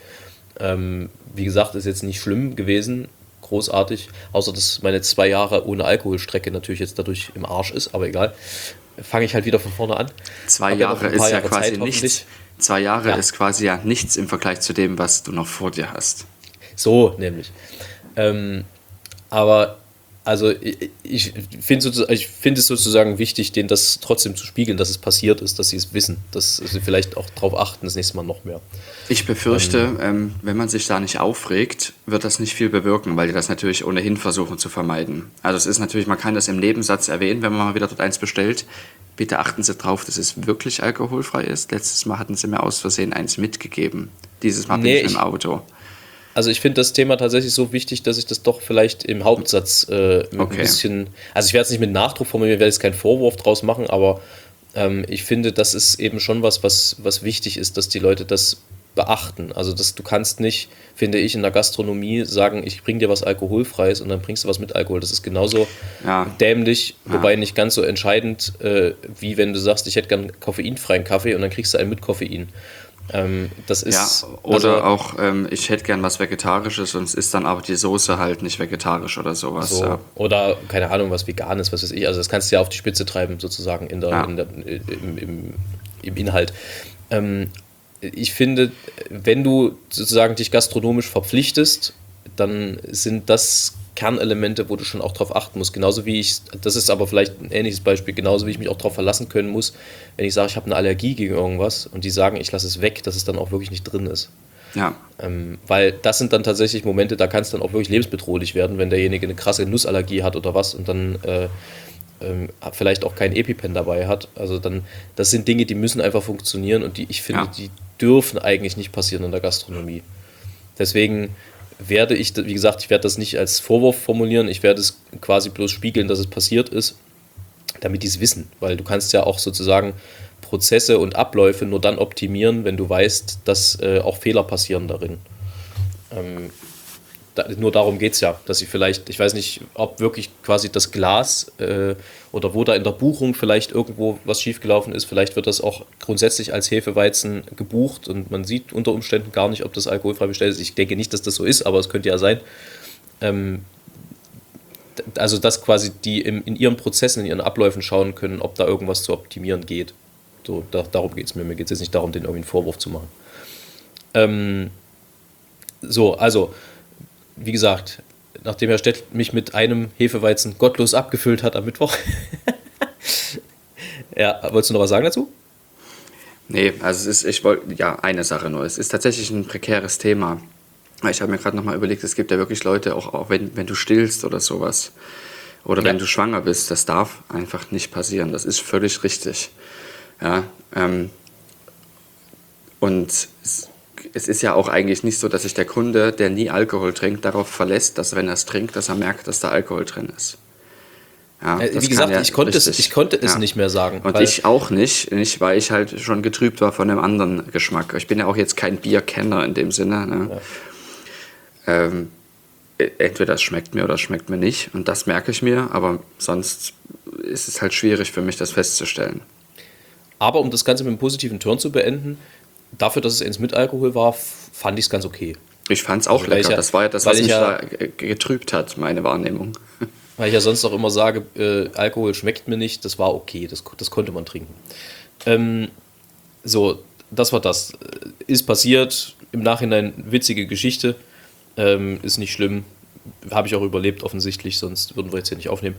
S3: Wie gesagt, ist jetzt nicht schlimm gewesen, großartig, außer dass meine 2 Jahre ohne Alkoholstrecke natürlich jetzt dadurch im Arsch ist, aber egal. Fange ich halt wieder von vorne an.
S2: 2 Jahre ist ja quasi nichts. 2 Jahre ist quasi ja nichts im Vergleich zu dem, was du noch vor dir hast.
S3: So, nämlich. Aber also ich finde es sozusagen wichtig, denen das trotzdem zu spiegeln, dass es passiert ist, dass sie es wissen, dass sie vielleicht auch darauf achten, das nächste Mal noch mehr.
S2: Ich befürchte, wenn man sich da nicht aufregt, wird das nicht viel bewirken, weil die das natürlich ohnehin versuchen zu vermeiden. Also es ist natürlich, man kann das im Nebensatz erwähnen, wenn man mal wieder dort eins bestellt. Bitte achten Sie drauf, dass es wirklich alkoholfrei ist. Letztes Mal hatten Sie mir aus Versehen eins mitgegeben. Dieses Mal bin ich im Auto.
S3: Also ich finde das Thema tatsächlich so wichtig, dass ich das doch vielleicht im Hauptsatz ein bisschen, also ich werde es nicht mit Nachdruck formulieren, ich werde jetzt keinen Vorwurf draus machen, aber ich finde, das ist eben schon was wichtig ist, dass die Leute das beachten. Also du kannst nicht, finde ich, in der Gastronomie sagen, ich bringe dir was Alkoholfreies und dann bringst du was mit Alkohol. Das ist genauso dämlich, wobei nicht ganz so entscheidend, wie wenn du sagst, ich hätte gern koffeinfreien Kaffee und dann kriegst du einen mit Koffein. Das ist,
S2: oder auch, ich hätte gern was Vegetarisches und es ist dann aber die Soße halt nicht vegetarisch oder sowas.
S3: So. Ja. Oder, keine Ahnung, was Veganes, was weiß ich. Also das kannst du ja auf die Spitze treiben, sozusagen, im Inhalt. Ich finde, wenn du sozusagen dich gastronomisch verpflichtest, dann sind das Kernelemente, wo du schon auch drauf achten musst. Genauso wie das ist aber vielleicht ein ähnliches Beispiel, genauso wie ich mich auch darauf verlassen können muss, wenn ich sage, ich habe eine Allergie gegen irgendwas und die sagen, ich lasse es weg, dass es dann auch wirklich nicht drin ist.
S2: Ja.
S3: Weil das sind dann tatsächlich Momente, da kann es dann auch wirklich lebensbedrohlich werden, wenn derjenige eine krasse Nussallergie hat oder was und dann vielleicht auch kein EpiPen dabei hat. Also dann, das sind Dinge, die müssen einfach funktionieren und ich finde, die dürfen eigentlich nicht passieren in der Gastronomie. Deswegen werde ich, wie gesagt, ich werde das nicht als Vorwurf formulieren, ich werde es quasi bloß spiegeln, dass es passiert ist, damit die es wissen, weil du kannst ja auch sozusagen Prozesse und Abläufe nur dann optimieren, wenn du weißt, dass auch Fehler passieren darin. Nur darum geht es ja, dass sie vielleicht, ich weiß nicht, ob wirklich quasi das Glas oder wo da in der Buchung vielleicht irgendwo was schiefgelaufen ist, vielleicht wird das auch grundsätzlich als Hefeweizen gebucht und man sieht unter Umständen gar nicht, ob das alkoholfrei bestellt ist. Ich denke nicht, dass das so ist, aber es könnte ja sein. Also dass quasi die in ihren Prozessen, in ihren Abläufen schauen können, ob da irgendwas zu optimieren geht. So, darum geht es mir. Mir geht es jetzt nicht darum, denen irgendwie einen Vorwurf zu machen. Also, wie gesagt, nachdem Herr Stett mich mit einem Hefeweizen gottlos abgefüllt hat am Mittwoch. Ja, wolltest du noch was sagen dazu?
S2: Nee, also ich wollte, ja, eine Sache nur. Es ist tatsächlich ein prekäres Thema. Ich habe mir gerade nochmal überlegt, es gibt ja wirklich Leute, auch wenn du stillst oder sowas, oder wenn du schwanger bist, das darf einfach nicht passieren. Das ist völlig richtig. Ja, und es ist ja auch eigentlich nicht so, dass sich der Kunde, der nie Alkohol trinkt, darauf verlässt, dass wenn er es trinkt, dass er merkt, dass da Alkohol drin ist. Ja,
S3: Wie gesagt, ich konnte es nicht mehr sagen.
S2: Und ich auch nicht, weil ich halt schon getrübt war von einem anderen Geschmack. Ich bin ja auch jetzt kein Bierkenner in dem Sinne. Ne? Ja. Entweder es schmeckt mir oder es schmeckt mir nicht. Und das merke ich mir, aber sonst ist es halt schwierig für mich, das festzustellen.
S3: Aber um das Ganze mit einem positiven Turn zu beenden, dafür, dass es eins mit Alkohol war, fand ich es ganz okay.
S2: Ich fand es auch lecker. Das war ja das, was mich da getrübt hat, meine Wahrnehmung.
S3: Weil ich ja sonst auch immer sage, Alkohol schmeckt mir nicht, das war okay, das konnte man trinken. So, das war das. Ist passiert, im Nachhinein witzige Geschichte, ist nicht schlimm, habe ich auch überlebt offensichtlich, sonst würden wir jetzt hier nicht aufnehmen.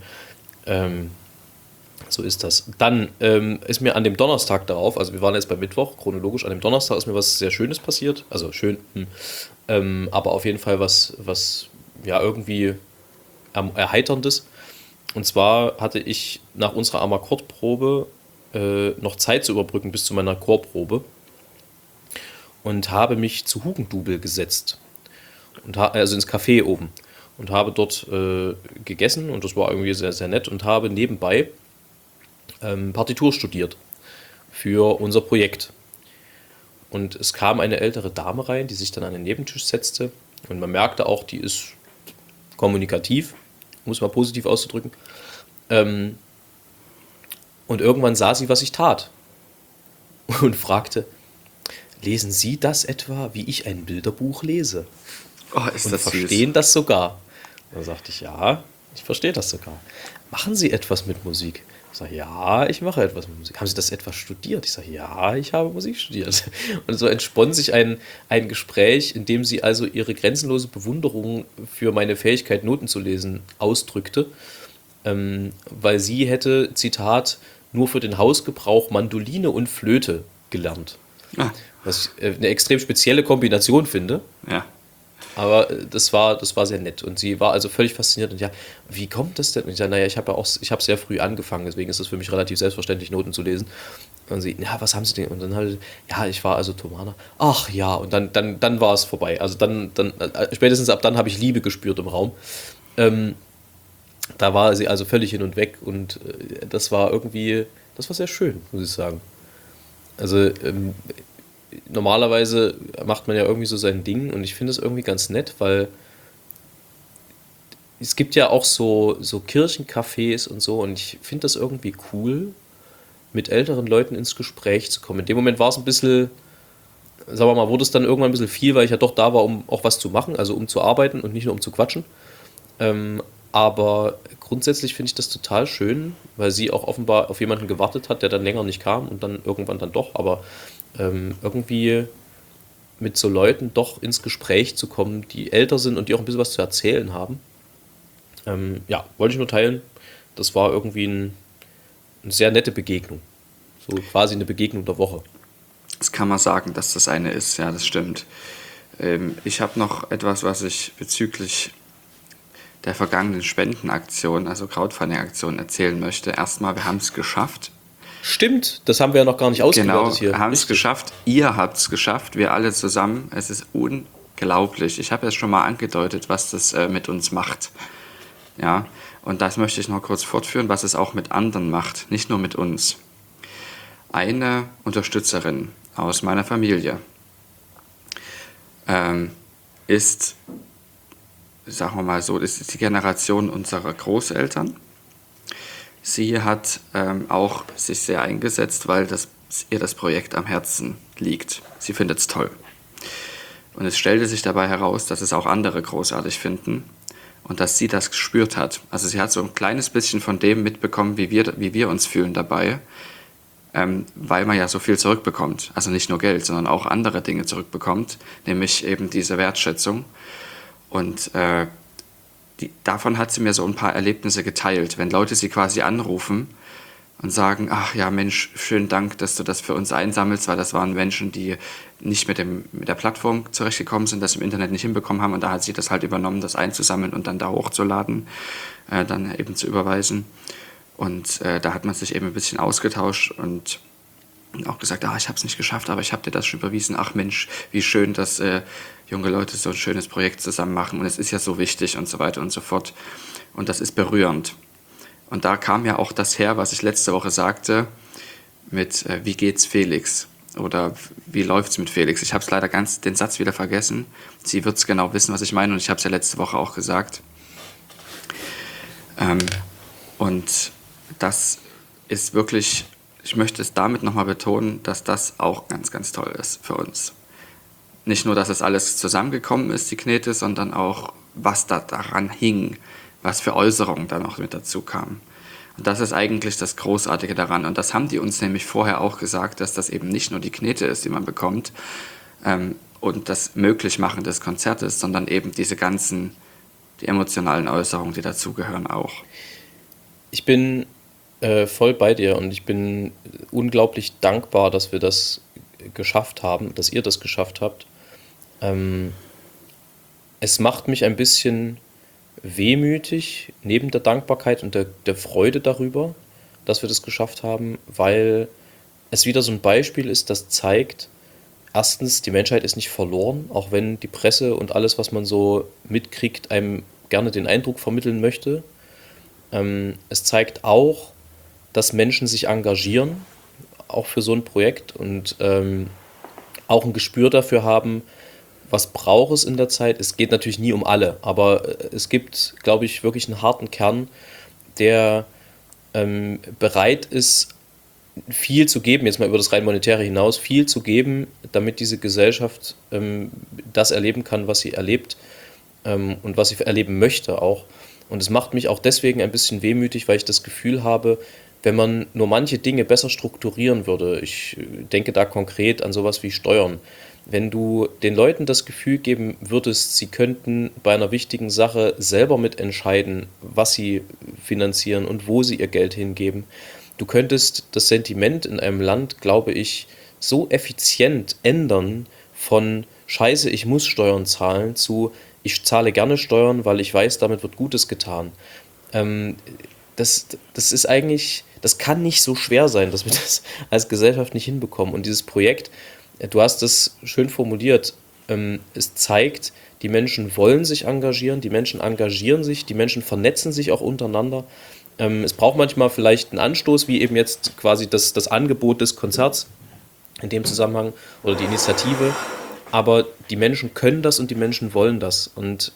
S3: So ist das. Dann ist mir an dem Donnerstag darauf, also wir waren jetzt bei Mittwoch, chronologisch, an dem Donnerstag ist mir was sehr Schönes passiert, also schön, aber auf jeden Fall was ja irgendwie Erheiterndes. Und zwar hatte ich nach unserer Amakordprobe noch Zeit zu überbrücken bis zu meiner Chorprobe und habe mich zu Hugendubel gesetzt, also ins Café oben, und habe dort gegessen und das war irgendwie sehr, sehr nett und habe nebenbei Partitur studiert für unser Projekt. Und es kam eine ältere Dame rein, die sich dann an den Nebentisch setzte und man merkte auch, die ist kommunikativ, um es mal positiv auszudrücken. Und irgendwann sah sie, was ich tat und fragte, lesen Sie das etwa, wie ich ein Bilderbuch lese?
S2: Oh, ist
S3: und
S2: das
S3: verstehen
S2: süß.
S3: Das sogar? Dann sagte ich, ja, ich verstehe das sogar. Machen Sie etwas mit Musik? Ich sage, ja, ich mache etwas mit Musik. Haben Sie das etwas studiert? Ich sage, ja, ich habe Musik studiert. Und so entspann sich ein Gespräch, in dem sie also ihre grenzenlose Bewunderung für meine Fähigkeit, Noten zu lesen, ausdrückte, weil sie hätte, Zitat, nur für den Hausgebrauch Mandoline und Flöte gelernt.
S2: Ah.
S3: Was ich eine extrem spezielle Kombination finde.
S2: Ja.
S3: Aber das war sehr nett. Und sie war also völlig fasziniert. Und ja, wie kommt das denn? Und ich sage, naja, ich habe sehr früh angefangen, deswegen ist es für mich relativ selbstverständlich, Noten zu lesen. Und sie, ja, was haben Sie denn? Und dann halt, ja, ich war also Thomaner. Ach ja, und dann war es vorbei. Also dann spätestens ab dann habe ich Liebe gespürt im Raum. Da war sie also völlig hin und weg. Und das war sehr schön, muss ich sagen. Also normalerweise macht man ja irgendwie so sein Ding und ich finde es irgendwie ganz nett, weil es gibt ja auch so Kirchencafés und so und ich finde das irgendwie cool, mit älteren Leuten ins Gespräch zu kommen. In dem Moment war es ein bisschen, sagen wir mal, wurde es dann irgendwann ein bisschen viel, weil ich ja doch da war, um auch was zu machen, also um zu arbeiten und nicht nur um zu quatschen. Aber grundsätzlich finde ich das total schön, weil sie auch offenbar auf jemanden gewartet hat, der dann länger nicht kam und dann irgendwann dann doch, aber irgendwie mit so Leuten doch ins Gespräch zu kommen, die älter sind und die auch ein bisschen was zu erzählen haben. Ja, wollte ich nur teilen. Das war irgendwie eine sehr nette Begegnung. So quasi eine Begegnung der Woche.
S2: Das kann man sagen, dass das eine ist, ja, das stimmt. Ich habe noch etwas, was ich bezüglich der vergangenen Spendenaktion, also Crowdfunding-Aktion, erzählen möchte. Erstmal, wir haben es geschafft.
S3: Stimmt, das haben wir ja noch gar nicht ausgewertet hier.
S2: Genau, haben es geschafft. Ihr habt es geschafft, wir alle zusammen. Es ist unglaublich. Ich habe ja schon mal angedeutet, was das mit uns macht. Ja, und das möchte ich noch kurz fortführen, was es auch mit anderen macht, nicht nur mit uns. eine Unterstützerin aus meiner Familie ist, sagen wir mal so, das ist die Generation unserer Großeltern. Sie hat auch sich sehr eingesetzt, weil ihr das Projekt am Herzen liegt. Sie findet es toll. Und es stellte sich dabei heraus, dass es auch andere großartig finden und dass sie das gespürt hat. Also sie hat so ein kleines bisschen von dem mitbekommen, wie wir uns fühlen dabei, weil man ja so viel zurückbekommt. Also nicht nur Geld, sondern auch andere Dinge zurückbekommt, nämlich eben diese Wertschätzung. Und davon hat sie mir so ein paar Erlebnisse geteilt, wenn Leute sie quasi anrufen und sagen, ach ja Mensch, schönen Dank, dass du das für uns einsammelst, weil das waren Menschen, die nicht mit der Plattform zurechtgekommen sind, das im Internet nicht hinbekommen haben, und da hat sie das halt übernommen, das einzusammeln und dann da hochzuladen, dann eben zu überweisen. Und da hat man sich eben ein bisschen ausgetauscht und auch gesagt, ich habe es nicht geschafft, aber ich habe dir das schon überwiesen. Ach Mensch, wie schön, dass junge Leute so ein schönes Projekt zusammen machen und es ist ja so wichtig und so weiter und so fort. Und das ist berührend. Und da kam ja auch das her, was ich letzte Woche sagte, mit wie geht's Felix? Oder wie läuft's mit Felix? Ich habe es leider ganz den Satz wieder vergessen. Sie wird es genau wissen, was ich meine, und ich habe es ja letzte Woche auch gesagt. Und das ist wirklich, ich möchte es damit nochmal betonen, dass das auch ganz, ganz toll ist für uns. Nicht nur, dass es alles zusammengekommen ist, die Knete, sondern auch, was da daran hing, was für Äußerungen da noch mit dazu kamen. Und das ist eigentlich das Großartige daran. Und das haben die uns nämlich vorher auch gesagt, dass das eben nicht nur die Knete ist, die man bekommt, und das Möglichmachen des Konzertes, sondern eben die emotionalen Äußerungen, die dazugehören auch.
S3: Ich bin voll bei dir und ich bin unglaublich dankbar, dass wir das geschafft haben, dass ihr das geschafft habt. Es macht mich ein bisschen wehmütig neben der Dankbarkeit und der Freude darüber, dass wir das geschafft haben, weil es wieder so ein Beispiel ist, das zeigt, erstens, die Menschheit ist nicht verloren, auch wenn die Presse und alles, was man so mitkriegt, einem gerne den Eindruck vermitteln möchte. Es zeigt auch, dass Menschen sich engagieren, auch für so ein Projekt, und auch ein Gespür dafür haben, was braucht es in der Zeit. Es geht natürlich nie um alle, aber es gibt, glaube ich, wirklich einen harten Kern, der bereit ist, viel zu geben, jetzt mal über das rein Monetäre hinaus, viel zu geben, damit diese Gesellschaft das erleben kann, was sie erlebt und was sie erleben möchte auch. Und es macht mich auch deswegen ein bisschen wehmütig, weil ich das Gefühl habe, wenn man nur manche Dinge besser strukturieren würde, ich denke da konkret an sowas wie Steuern, wenn du den Leuten das Gefühl geben würdest, sie könnten bei einer wichtigen Sache selber mitentscheiden, was sie finanzieren und wo sie ihr Geld hingeben, du könntest das Sentiment in einem Land, glaube ich, so effizient ändern von Scheiße, ich muss Steuern zahlen, zu ich zahle gerne Steuern, weil ich weiß, damit wird Gutes getan. Das ist eigentlich, das kann nicht so schwer sein, dass wir das als Gesellschaft nicht hinbekommen. Und dieses Projekt, du hast es schön formuliert, es zeigt, die Menschen wollen sich engagieren, die Menschen engagieren sich, die Menschen vernetzen sich auch untereinander. Es braucht manchmal vielleicht einen Anstoß, wie eben jetzt quasi das Angebot des Konzerts in dem Zusammenhang oder die Initiative, aber die Menschen können das und die Menschen wollen das. Und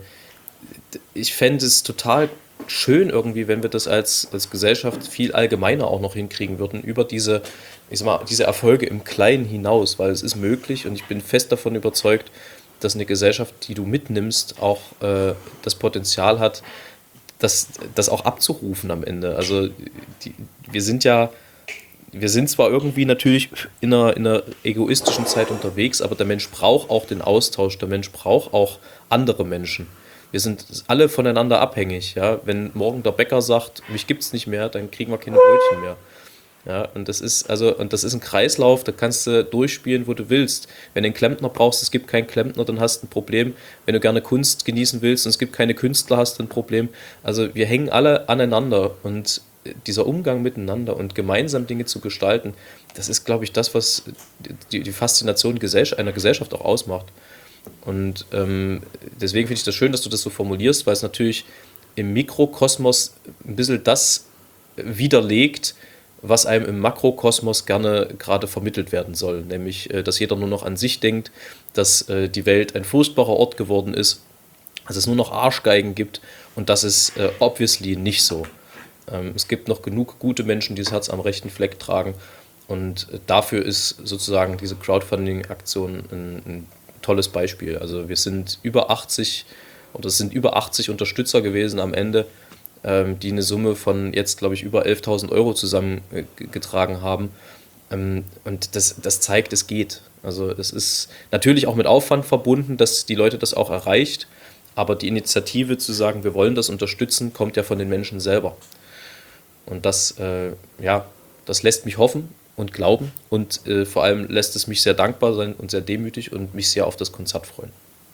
S3: ich fände es total schön irgendwie, wenn wir das als Gesellschaft viel allgemeiner auch noch hinkriegen würden, über diese Erfolge im Kleinen hinaus, weil es ist möglich und ich bin fest davon überzeugt, dass eine Gesellschaft, die du mitnimmst, auch das Potenzial hat, das auch abzurufen am Ende. Also wir sind zwar irgendwie natürlich in einer egoistischen Zeit unterwegs, aber der Mensch braucht auch den Austausch, der Mensch braucht auch andere Menschen. Wir sind alle voneinander abhängig. Ja? Wenn morgen der Bäcker sagt, mich gibt's nicht mehr, dann kriegen wir keine Brötchen mehr. Ja, und das ist ein Kreislauf, da kannst du durchspielen, wo du willst. Wenn du einen Klempner brauchst, es gibt keinen Klempner, dann hast du ein Problem. Wenn du gerne Kunst genießen willst und es gibt keine Künstler, hast du ein Problem. Also wir hängen alle aneinander und dieser Umgang miteinander und gemeinsam Dinge zu gestalten, das ist, glaube ich, das, was die Faszination einer Gesellschaft auch ausmacht. Und deswegen finde ich das schön, dass du das so formulierst, weil es natürlich im Mikrokosmos ein bisschen das widerlegt, was einem im Makrokosmos gerne gerade vermittelt werden soll, nämlich, dass jeder nur noch an sich denkt, dass die Welt ein furchtbarer Ort geworden ist, dass es nur noch Arschgeigen gibt und das ist obviously nicht so. Es gibt noch genug gute Menschen, die das Herz am rechten Fleck tragen und dafür ist sozusagen diese Crowdfunding-Aktion ein tolles Beispiel. Also wir sind über 80 oder es sind über 80 Unterstützer gewesen am Ende, die eine Summe von jetzt, glaube ich, über 11.000 Euro zusammengetragen haben. Und das zeigt, es geht. Also es ist natürlich auch mit Aufwand verbunden, dass die Leute das auch erreicht. Aber die Initiative zu sagen, wir wollen das unterstützen, kommt ja von den Menschen selber. Und das lässt mich hoffen und glauben. Und vor allem lässt es mich sehr dankbar sein und sehr demütig und mich sehr auf das Konzert freuen.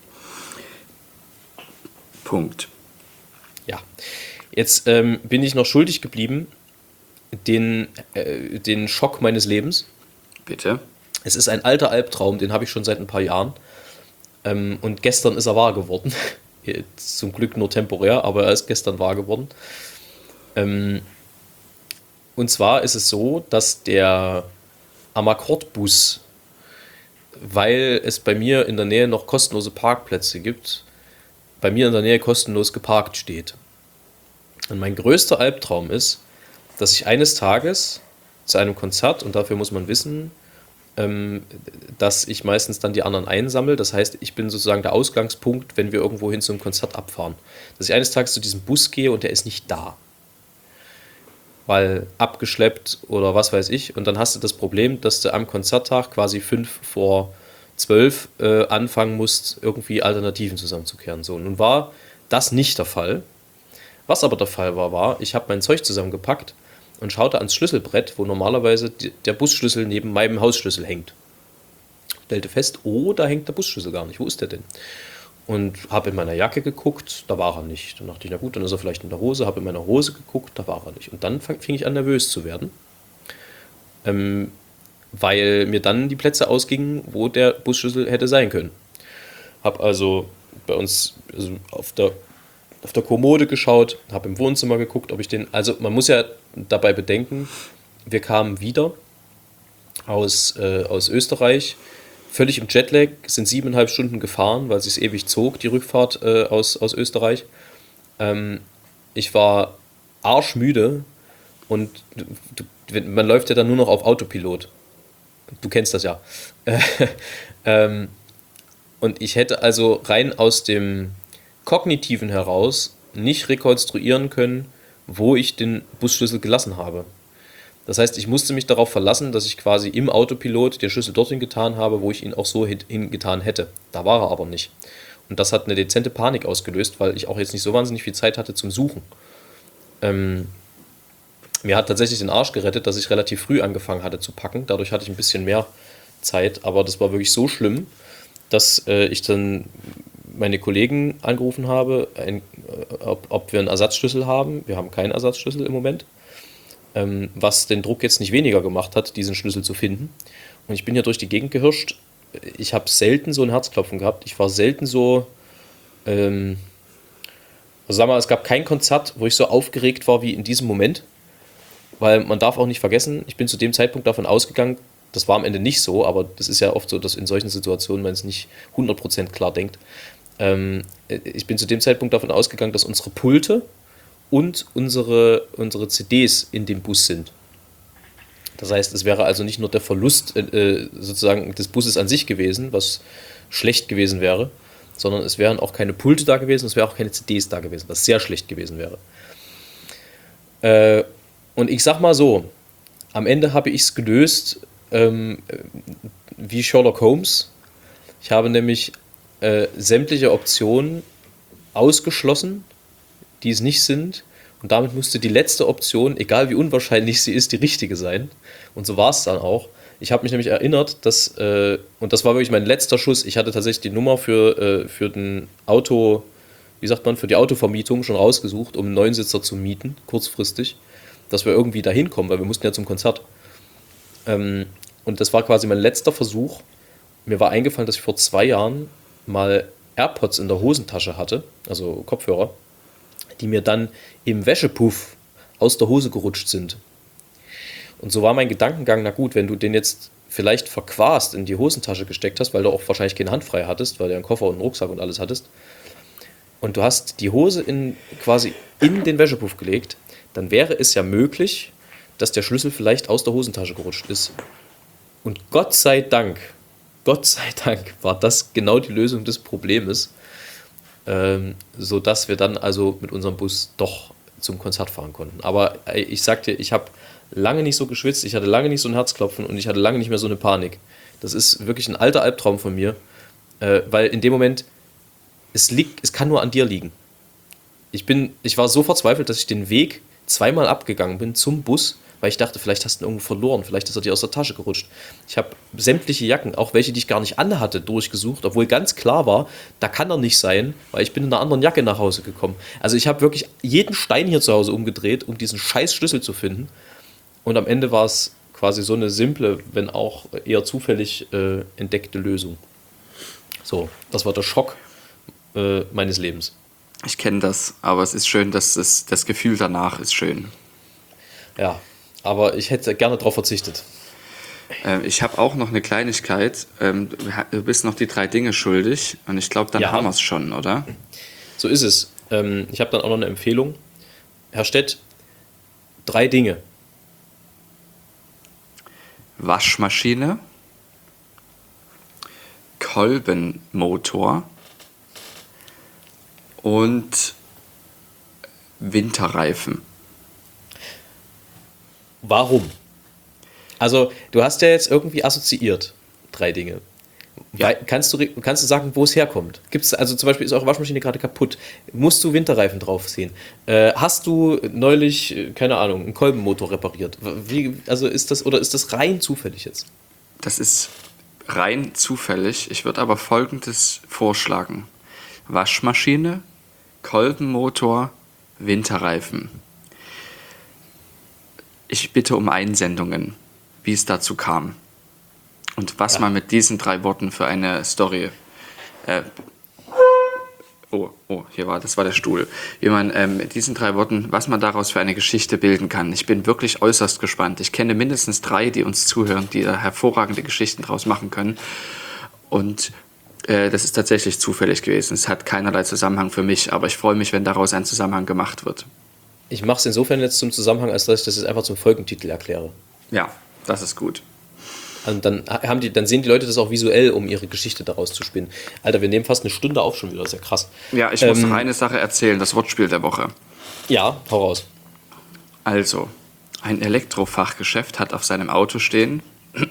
S2: Punkt.
S3: Ja, jetzt bin ich noch schuldig geblieben, den Schock meines Lebens.
S2: Bitte?
S3: Es ist ein alter Albtraum, den habe ich schon seit ein paar Jahren. Und gestern ist er wahr geworden. Zum Glück nur temporär, aber er ist gestern wahr geworden. Und zwar ist es so, dass der Amakord-Bus, weil es bei mir in der Nähe noch kostenlose Parkplätze gibt, bei mir in der Nähe kostenlos geparkt steht. Und mein größter Albtraum ist, dass ich eines Tages zu einem Konzert, und dafür muss man wissen, dass ich meistens dann die anderen einsammle. Das heißt, ich bin sozusagen der Ausgangspunkt, wenn wir irgendwo hin zum Konzert abfahren. Dass ich eines Tages zu diesem Bus gehe und der ist nicht da. Weil abgeschleppt oder was weiß ich. Und dann hast du das Problem, dass du am Konzerttag quasi 11:55 anfangen musst, irgendwie Alternativen zusammenzukehren. So, nun war das nicht der Fall. Was aber der Fall war, ich habe mein Zeug zusammengepackt und schaute ans Schlüsselbrett, wo normalerweise der Busschlüssel neben meinem Hausschlüssel hängt. Stellte fest, oh, da hängt der Busschlüssel gar nicht. Wo ist der denn? Und habe in meiner Jacke geguckt, da war er nicht. Dann dachte ich, na gut, dann ist er vielleicht in der Hose. Habe in meiner Hose geguckt, da war er nicht. Und dann fing ich an, nervös zu werden, weil mir dann die Plätze ausgingen, wo der Busschlüssel hätte sein können. Habe also bei uns auf der Kommode geschaut, habe im Wohnzimmer geguckt, ob ich den... Also man muss ja dabei bedenken, wir kamen wieder aus Österreich, völlig im Jetlag, sind 7,5 Stunden gefahren, weil es sich ewig zog, die Rückfahrt aus Österreich. Ich war arschmüde und man läuft ja dann nur noch auf Autopilot. Du kennst das ja. Und ich hätte also rein aus dem Kognitiven heraus nicht rekonstruieren können, wo ich den Busschlüssel gelassen habe. Das heißt, ich musste mich darauf verlassen, dass ich quasi im Autopilot den Schlüssel dorthin getan habe, wo ich ihn auch so hingetan hätte. Da war er aber nicht. Und das hat eine dezente Panik ausgelöst, weil ich auch jetzt nicht so wahnsinnig viel Zeit hatte zum Suchen. Mir hat tatsächlich den Arsch gerettet, dass ich relativ früh angefangen hatte zu packen. Dadurch hatte ich ein bisschen mehr Zeit, aber das war wirklich so schlimm, dass ich dann meine Kollegen angerufen habe, ob wir einen Ersatzschlüssel haben. Wir haben keinen Ersatzschlüssel im Moment, was den Druck jetzt nicht weniger gemacht hat, diesen Schlüssel zu finden. Und ich bin hier durch die Gegend gehirscht. Ich habe selten so ein Herzklopfen gehabt. Ich war selten so... also sag mal, es gab kein Konzert, wo ich so aufgeregt war wie in diesem Moment. Weil man darf auch nicht vergessen, ich bin zu dem Zeitpunkt davon ausgegangen, das war am Ende nicht so, aber das ist ja oft so, dass in solchen Situationen man es nicht 100% klar denkt. Ich bin zu dem Zeitpunkt davon ausgegangen, dass unsere Pulte und unsere CDs in dem Bus sind. Das heißt, es wäre also nicht nur der Verlust sozusagen des Busses an sich gewesen, was schlecht gewesen wäre, sondern es wären auch keine Pulte da gewesen, es wären auch keine CDs da gewesen, was sehr schlecht gewesen wäre. Und ich sag mal so, am Ende habe ich es gelöst wie Sherlock Holmes. Ich habe nämlich sämtliche Optionen ausgeschlossen, die es nicht sind. Und damit musste die letzte Option, egal wie unwahrscheinlich sie ist, die richtige sein. Und so war es dann auch. Ich habe mich nämlich erinnert, dass, und das war wirklich mein letzter Schuss, ich hatte tatsächlich die Nummer für den Auto, wie sagt man, für die Autovermietung schon rausgesucht, um einen Neunsitzer zu mieten, kurzfristig, dass wir irgendwie da hinkommen, weil wir mussten ja zum Konzert. Und das war quasi mein letzter Versuch. Mir war eingefallen, dass ich vor 2 Jahren mal AirPods in der Hosentasche hatte, also Kopfhörer, die mir dann im Wäschepuff aus der Hose gerutscht sind. Und so war mein Gedankengang, na gut, wenn du den jetzt vielleicht verquast in die Hosentasche gesteckt hast, weil du auch wahrscheinlich keine Hand frei hattest, weil du einen Koffer und einen Rucksack und alles hattest, und du hast die Hose quasi in den Wäschepuff gelegt, dann wäre es ja möglich, dass der Schlüssel vielleicht aus der Hosentasche gerutscht ist. Und Gott sei Dank war das genau die Lösung des Problems, sodass wir dann also mit unserem Bus doch zum Konzert fahren konnten. Aber ich sag dir, ich habe lange nicht so geschwitzt, ich hatte lange nicht so ein Herzklopfen und ich hatte lange nicht mehr so eine Panik. Das ist wirklich ein alter Albtraum von mir, weil in dem Moment, es kann nur an dir liegen. Ich war so verzweifelt, dass ich den Weg zweimal abgegangen bin zum Bus, weil ich dachte, vielleicht hast du ihn irgendwo verloren, vielleicht ist er dir aus der Tasche gerutscht. Ich habe sämtliche Jacken, auch welche, die ich gar nicht anhatte, durchgesucht, obwohl ganz klar war, da kann er nicht sein, weil ich bin in einer anderen Jacke nach Hause gekommen. Also ich habe wirklich jeden Stein hier zu Hause umgedreht, um diesen scheiß Schlüssel zu finden. Und am Ende war es quasi so eine simple, wenn auch eher zufällig entdeckte Lösung. So, das war der Schock meines Lebens.
S2: Ich kenne das, aber es ist schön, dass das Gefühl danach ist schön.
S3: Ja, aber ich hätte gerne darauf verzichtet.
S2: Ich habe auch noch eine Kleinigkeit. Du bist noch die 3 Dinge schuldig und ich glaube, dann haben wir es schon, oder?
S3: So ist es. Ich habe dann auch noch eine Empfehlung. Herr Stett, 3 Dinge.
S2: Waschmaschine, Kolbenmotor und Winterreifen.
S3: Warum? Also, du hast ja jetzt irgendwie assoziiert 3 Dinge.
S2: Ja.
S3: Kannst du sagen, wo es herkommt? Gibt's, also zum Beispiel ist eure Waschmaschine gerade kaputt. Musst du Winterreifen draufziehen? Hast du neulich, keine Ahnung, einen Kolbenmotor repariert? Also ist das rein zufällig jetzt?
S2: Das ist rein zufällig. Ich würde aber Folgendes vorschlagen. Waschmaschine, Kolbenmotor, Winterreifen. Ich bitte um Einsendungen, wie es dazu kam. Und was man mit diesen 3 Worten für eine Story... das war der Stuhl. Wie man mit diesen 3 Worten, was man daraus für eine Geschichte bilden kann. Ich bin wirklich äußerst gespannt. Ich kenne mindestens 3, die uns zuhören, die da hervorragende Geschichten draus machen können. Und das ist tatsächlich zufällig gewesen. Es hat keinerlei Zusammenhang für mich, aber ich freue mich, wenn daraus ein Zusammenhang gemacht wird.
S3: Ich mache es insofern jetzt zum Zusammenhang, als dass ich das jetzt einfach zum Folgentitel erkläre.
S2: Ja, das ist gut.
S3: Und dann sehen die Leute das auch visuell, um ihre Geschichte daraus zu spinnen. Alter, wir nehmen fast eine Stunde auf schon wieder, das ist ja krass.
S2: Ja, ich muss noch eine Sache erzählen, das Wortspiel der Woche.
S3: Ja, hau raus.
S2: Also, ein Elektrofachgeschäft hat auf seinem Auto stehen,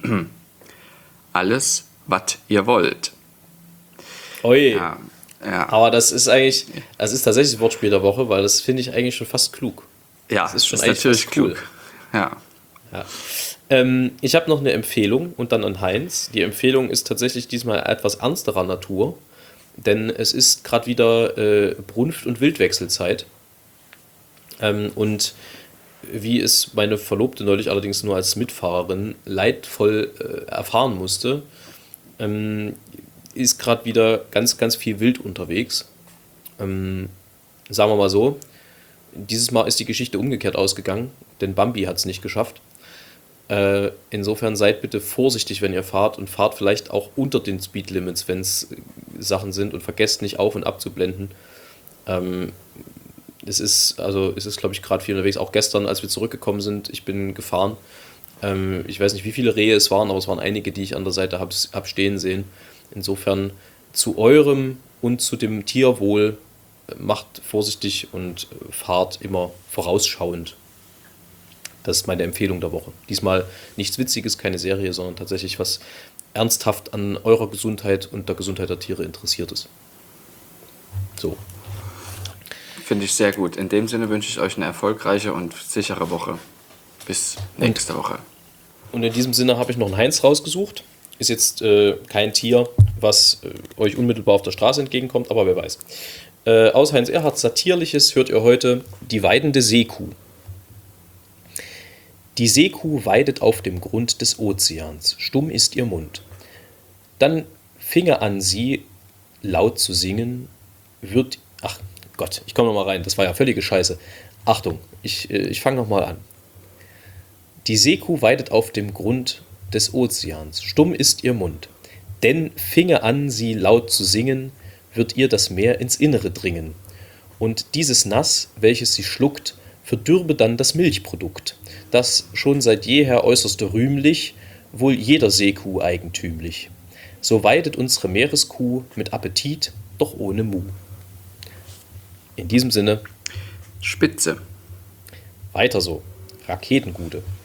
S2: alles, was ihr wollt.
S3: Oi.
S2: Ja.
S3: Aber das ist tatsächlich das Wortspiel der Woche, weil das finde ich eigentlich schon fast klug.
S2: Ja,
S3: das ist schon
S2: ist natürlich
S3: fast cool.
S2: klug. Ja.
S3: Ich habe noch eine Empfehlung und dann an Heinz. Die Empfehlung ist tatsächlich diesmal etwas ernsterer Natur, denn es ist gerade wieder Brunft- und Wildwechselzeit. Und wie es meine Verlobte neulich allerdings nur als Mitfahrerin leidvoll erfahren musste, ist gerade wieder ganz, ganz viel Wild unterwegs. Sagen wir mal so, dieses Mal ist die Geschichte umgekehrt ausgegangen, denn Bambi hat es nicht geschafft. Insofern seid bitte vorsichtig, wenn ihr fahrt und fahrt vielleicht auch unter den Speedlimits, wenn es Sachen sind und vergesst nicht auf- und abzublenden. Es ist, glaube ich, gerade viel unterwegs. Auch gestern, als wir zurückgekommen sind, ich bin gefahren. Ich weiß nicht, wie viele Rehe es waren, aber es waren einige, die ich an der Seite hab stehen sehen. Insofern zu eurem und zu dem Tierwohl macht vorsichtig und fahrt immer vorausschauend. Das ist meine Empfehlung der Woche. Diesmal nichts Witziges, keine Serie, sondern tatsächlich was ernsthaft an eurer Gesundheit und der Gesundheit der Tiere interessiert ist. So.
S2: Finde ich sehr gut. In dem Sinne wünsche ich euch eine erfolgreiche und sichere Woche. Bis nächste Woche.
S3: Und in diesem Sinne habe ich noch einen Heinz rausgesucht. Ist jetzt kein Tier, was euch unmittelbar auf der Straße entgegenkommt, aber wer weiß. Aus Heinz Erhardts Satierliches hört ihr heute Die weidende Seekuh. Die Seekuh weidet auf dem Grund des Ozeans, stumm ist ihr Mund. Dann finge an sie laut zu singen, ach Gott, ich komme nochmal rein, das war ja völlige Scheiße. Achtung, ich fange nochmal an. Die Seekuh weidet auf dem Grund des Ozeans, stumm ist ihr Mund. Denn finge an, sie laut zu singen, wird ihr das Meer ins Innere dringen. Und dieses Nass, welches sie schluckt, verdürbe dann das Milchprodukt, das schon seit jeher äußerst rühmlich, wohl jeder Seekuh eigentümlich. So weidet unsere Meereskuh mit Appetit, doch ohne Muh. In diesem Sinne,
S2: Spitze.
S3: weiter so. Raketengude.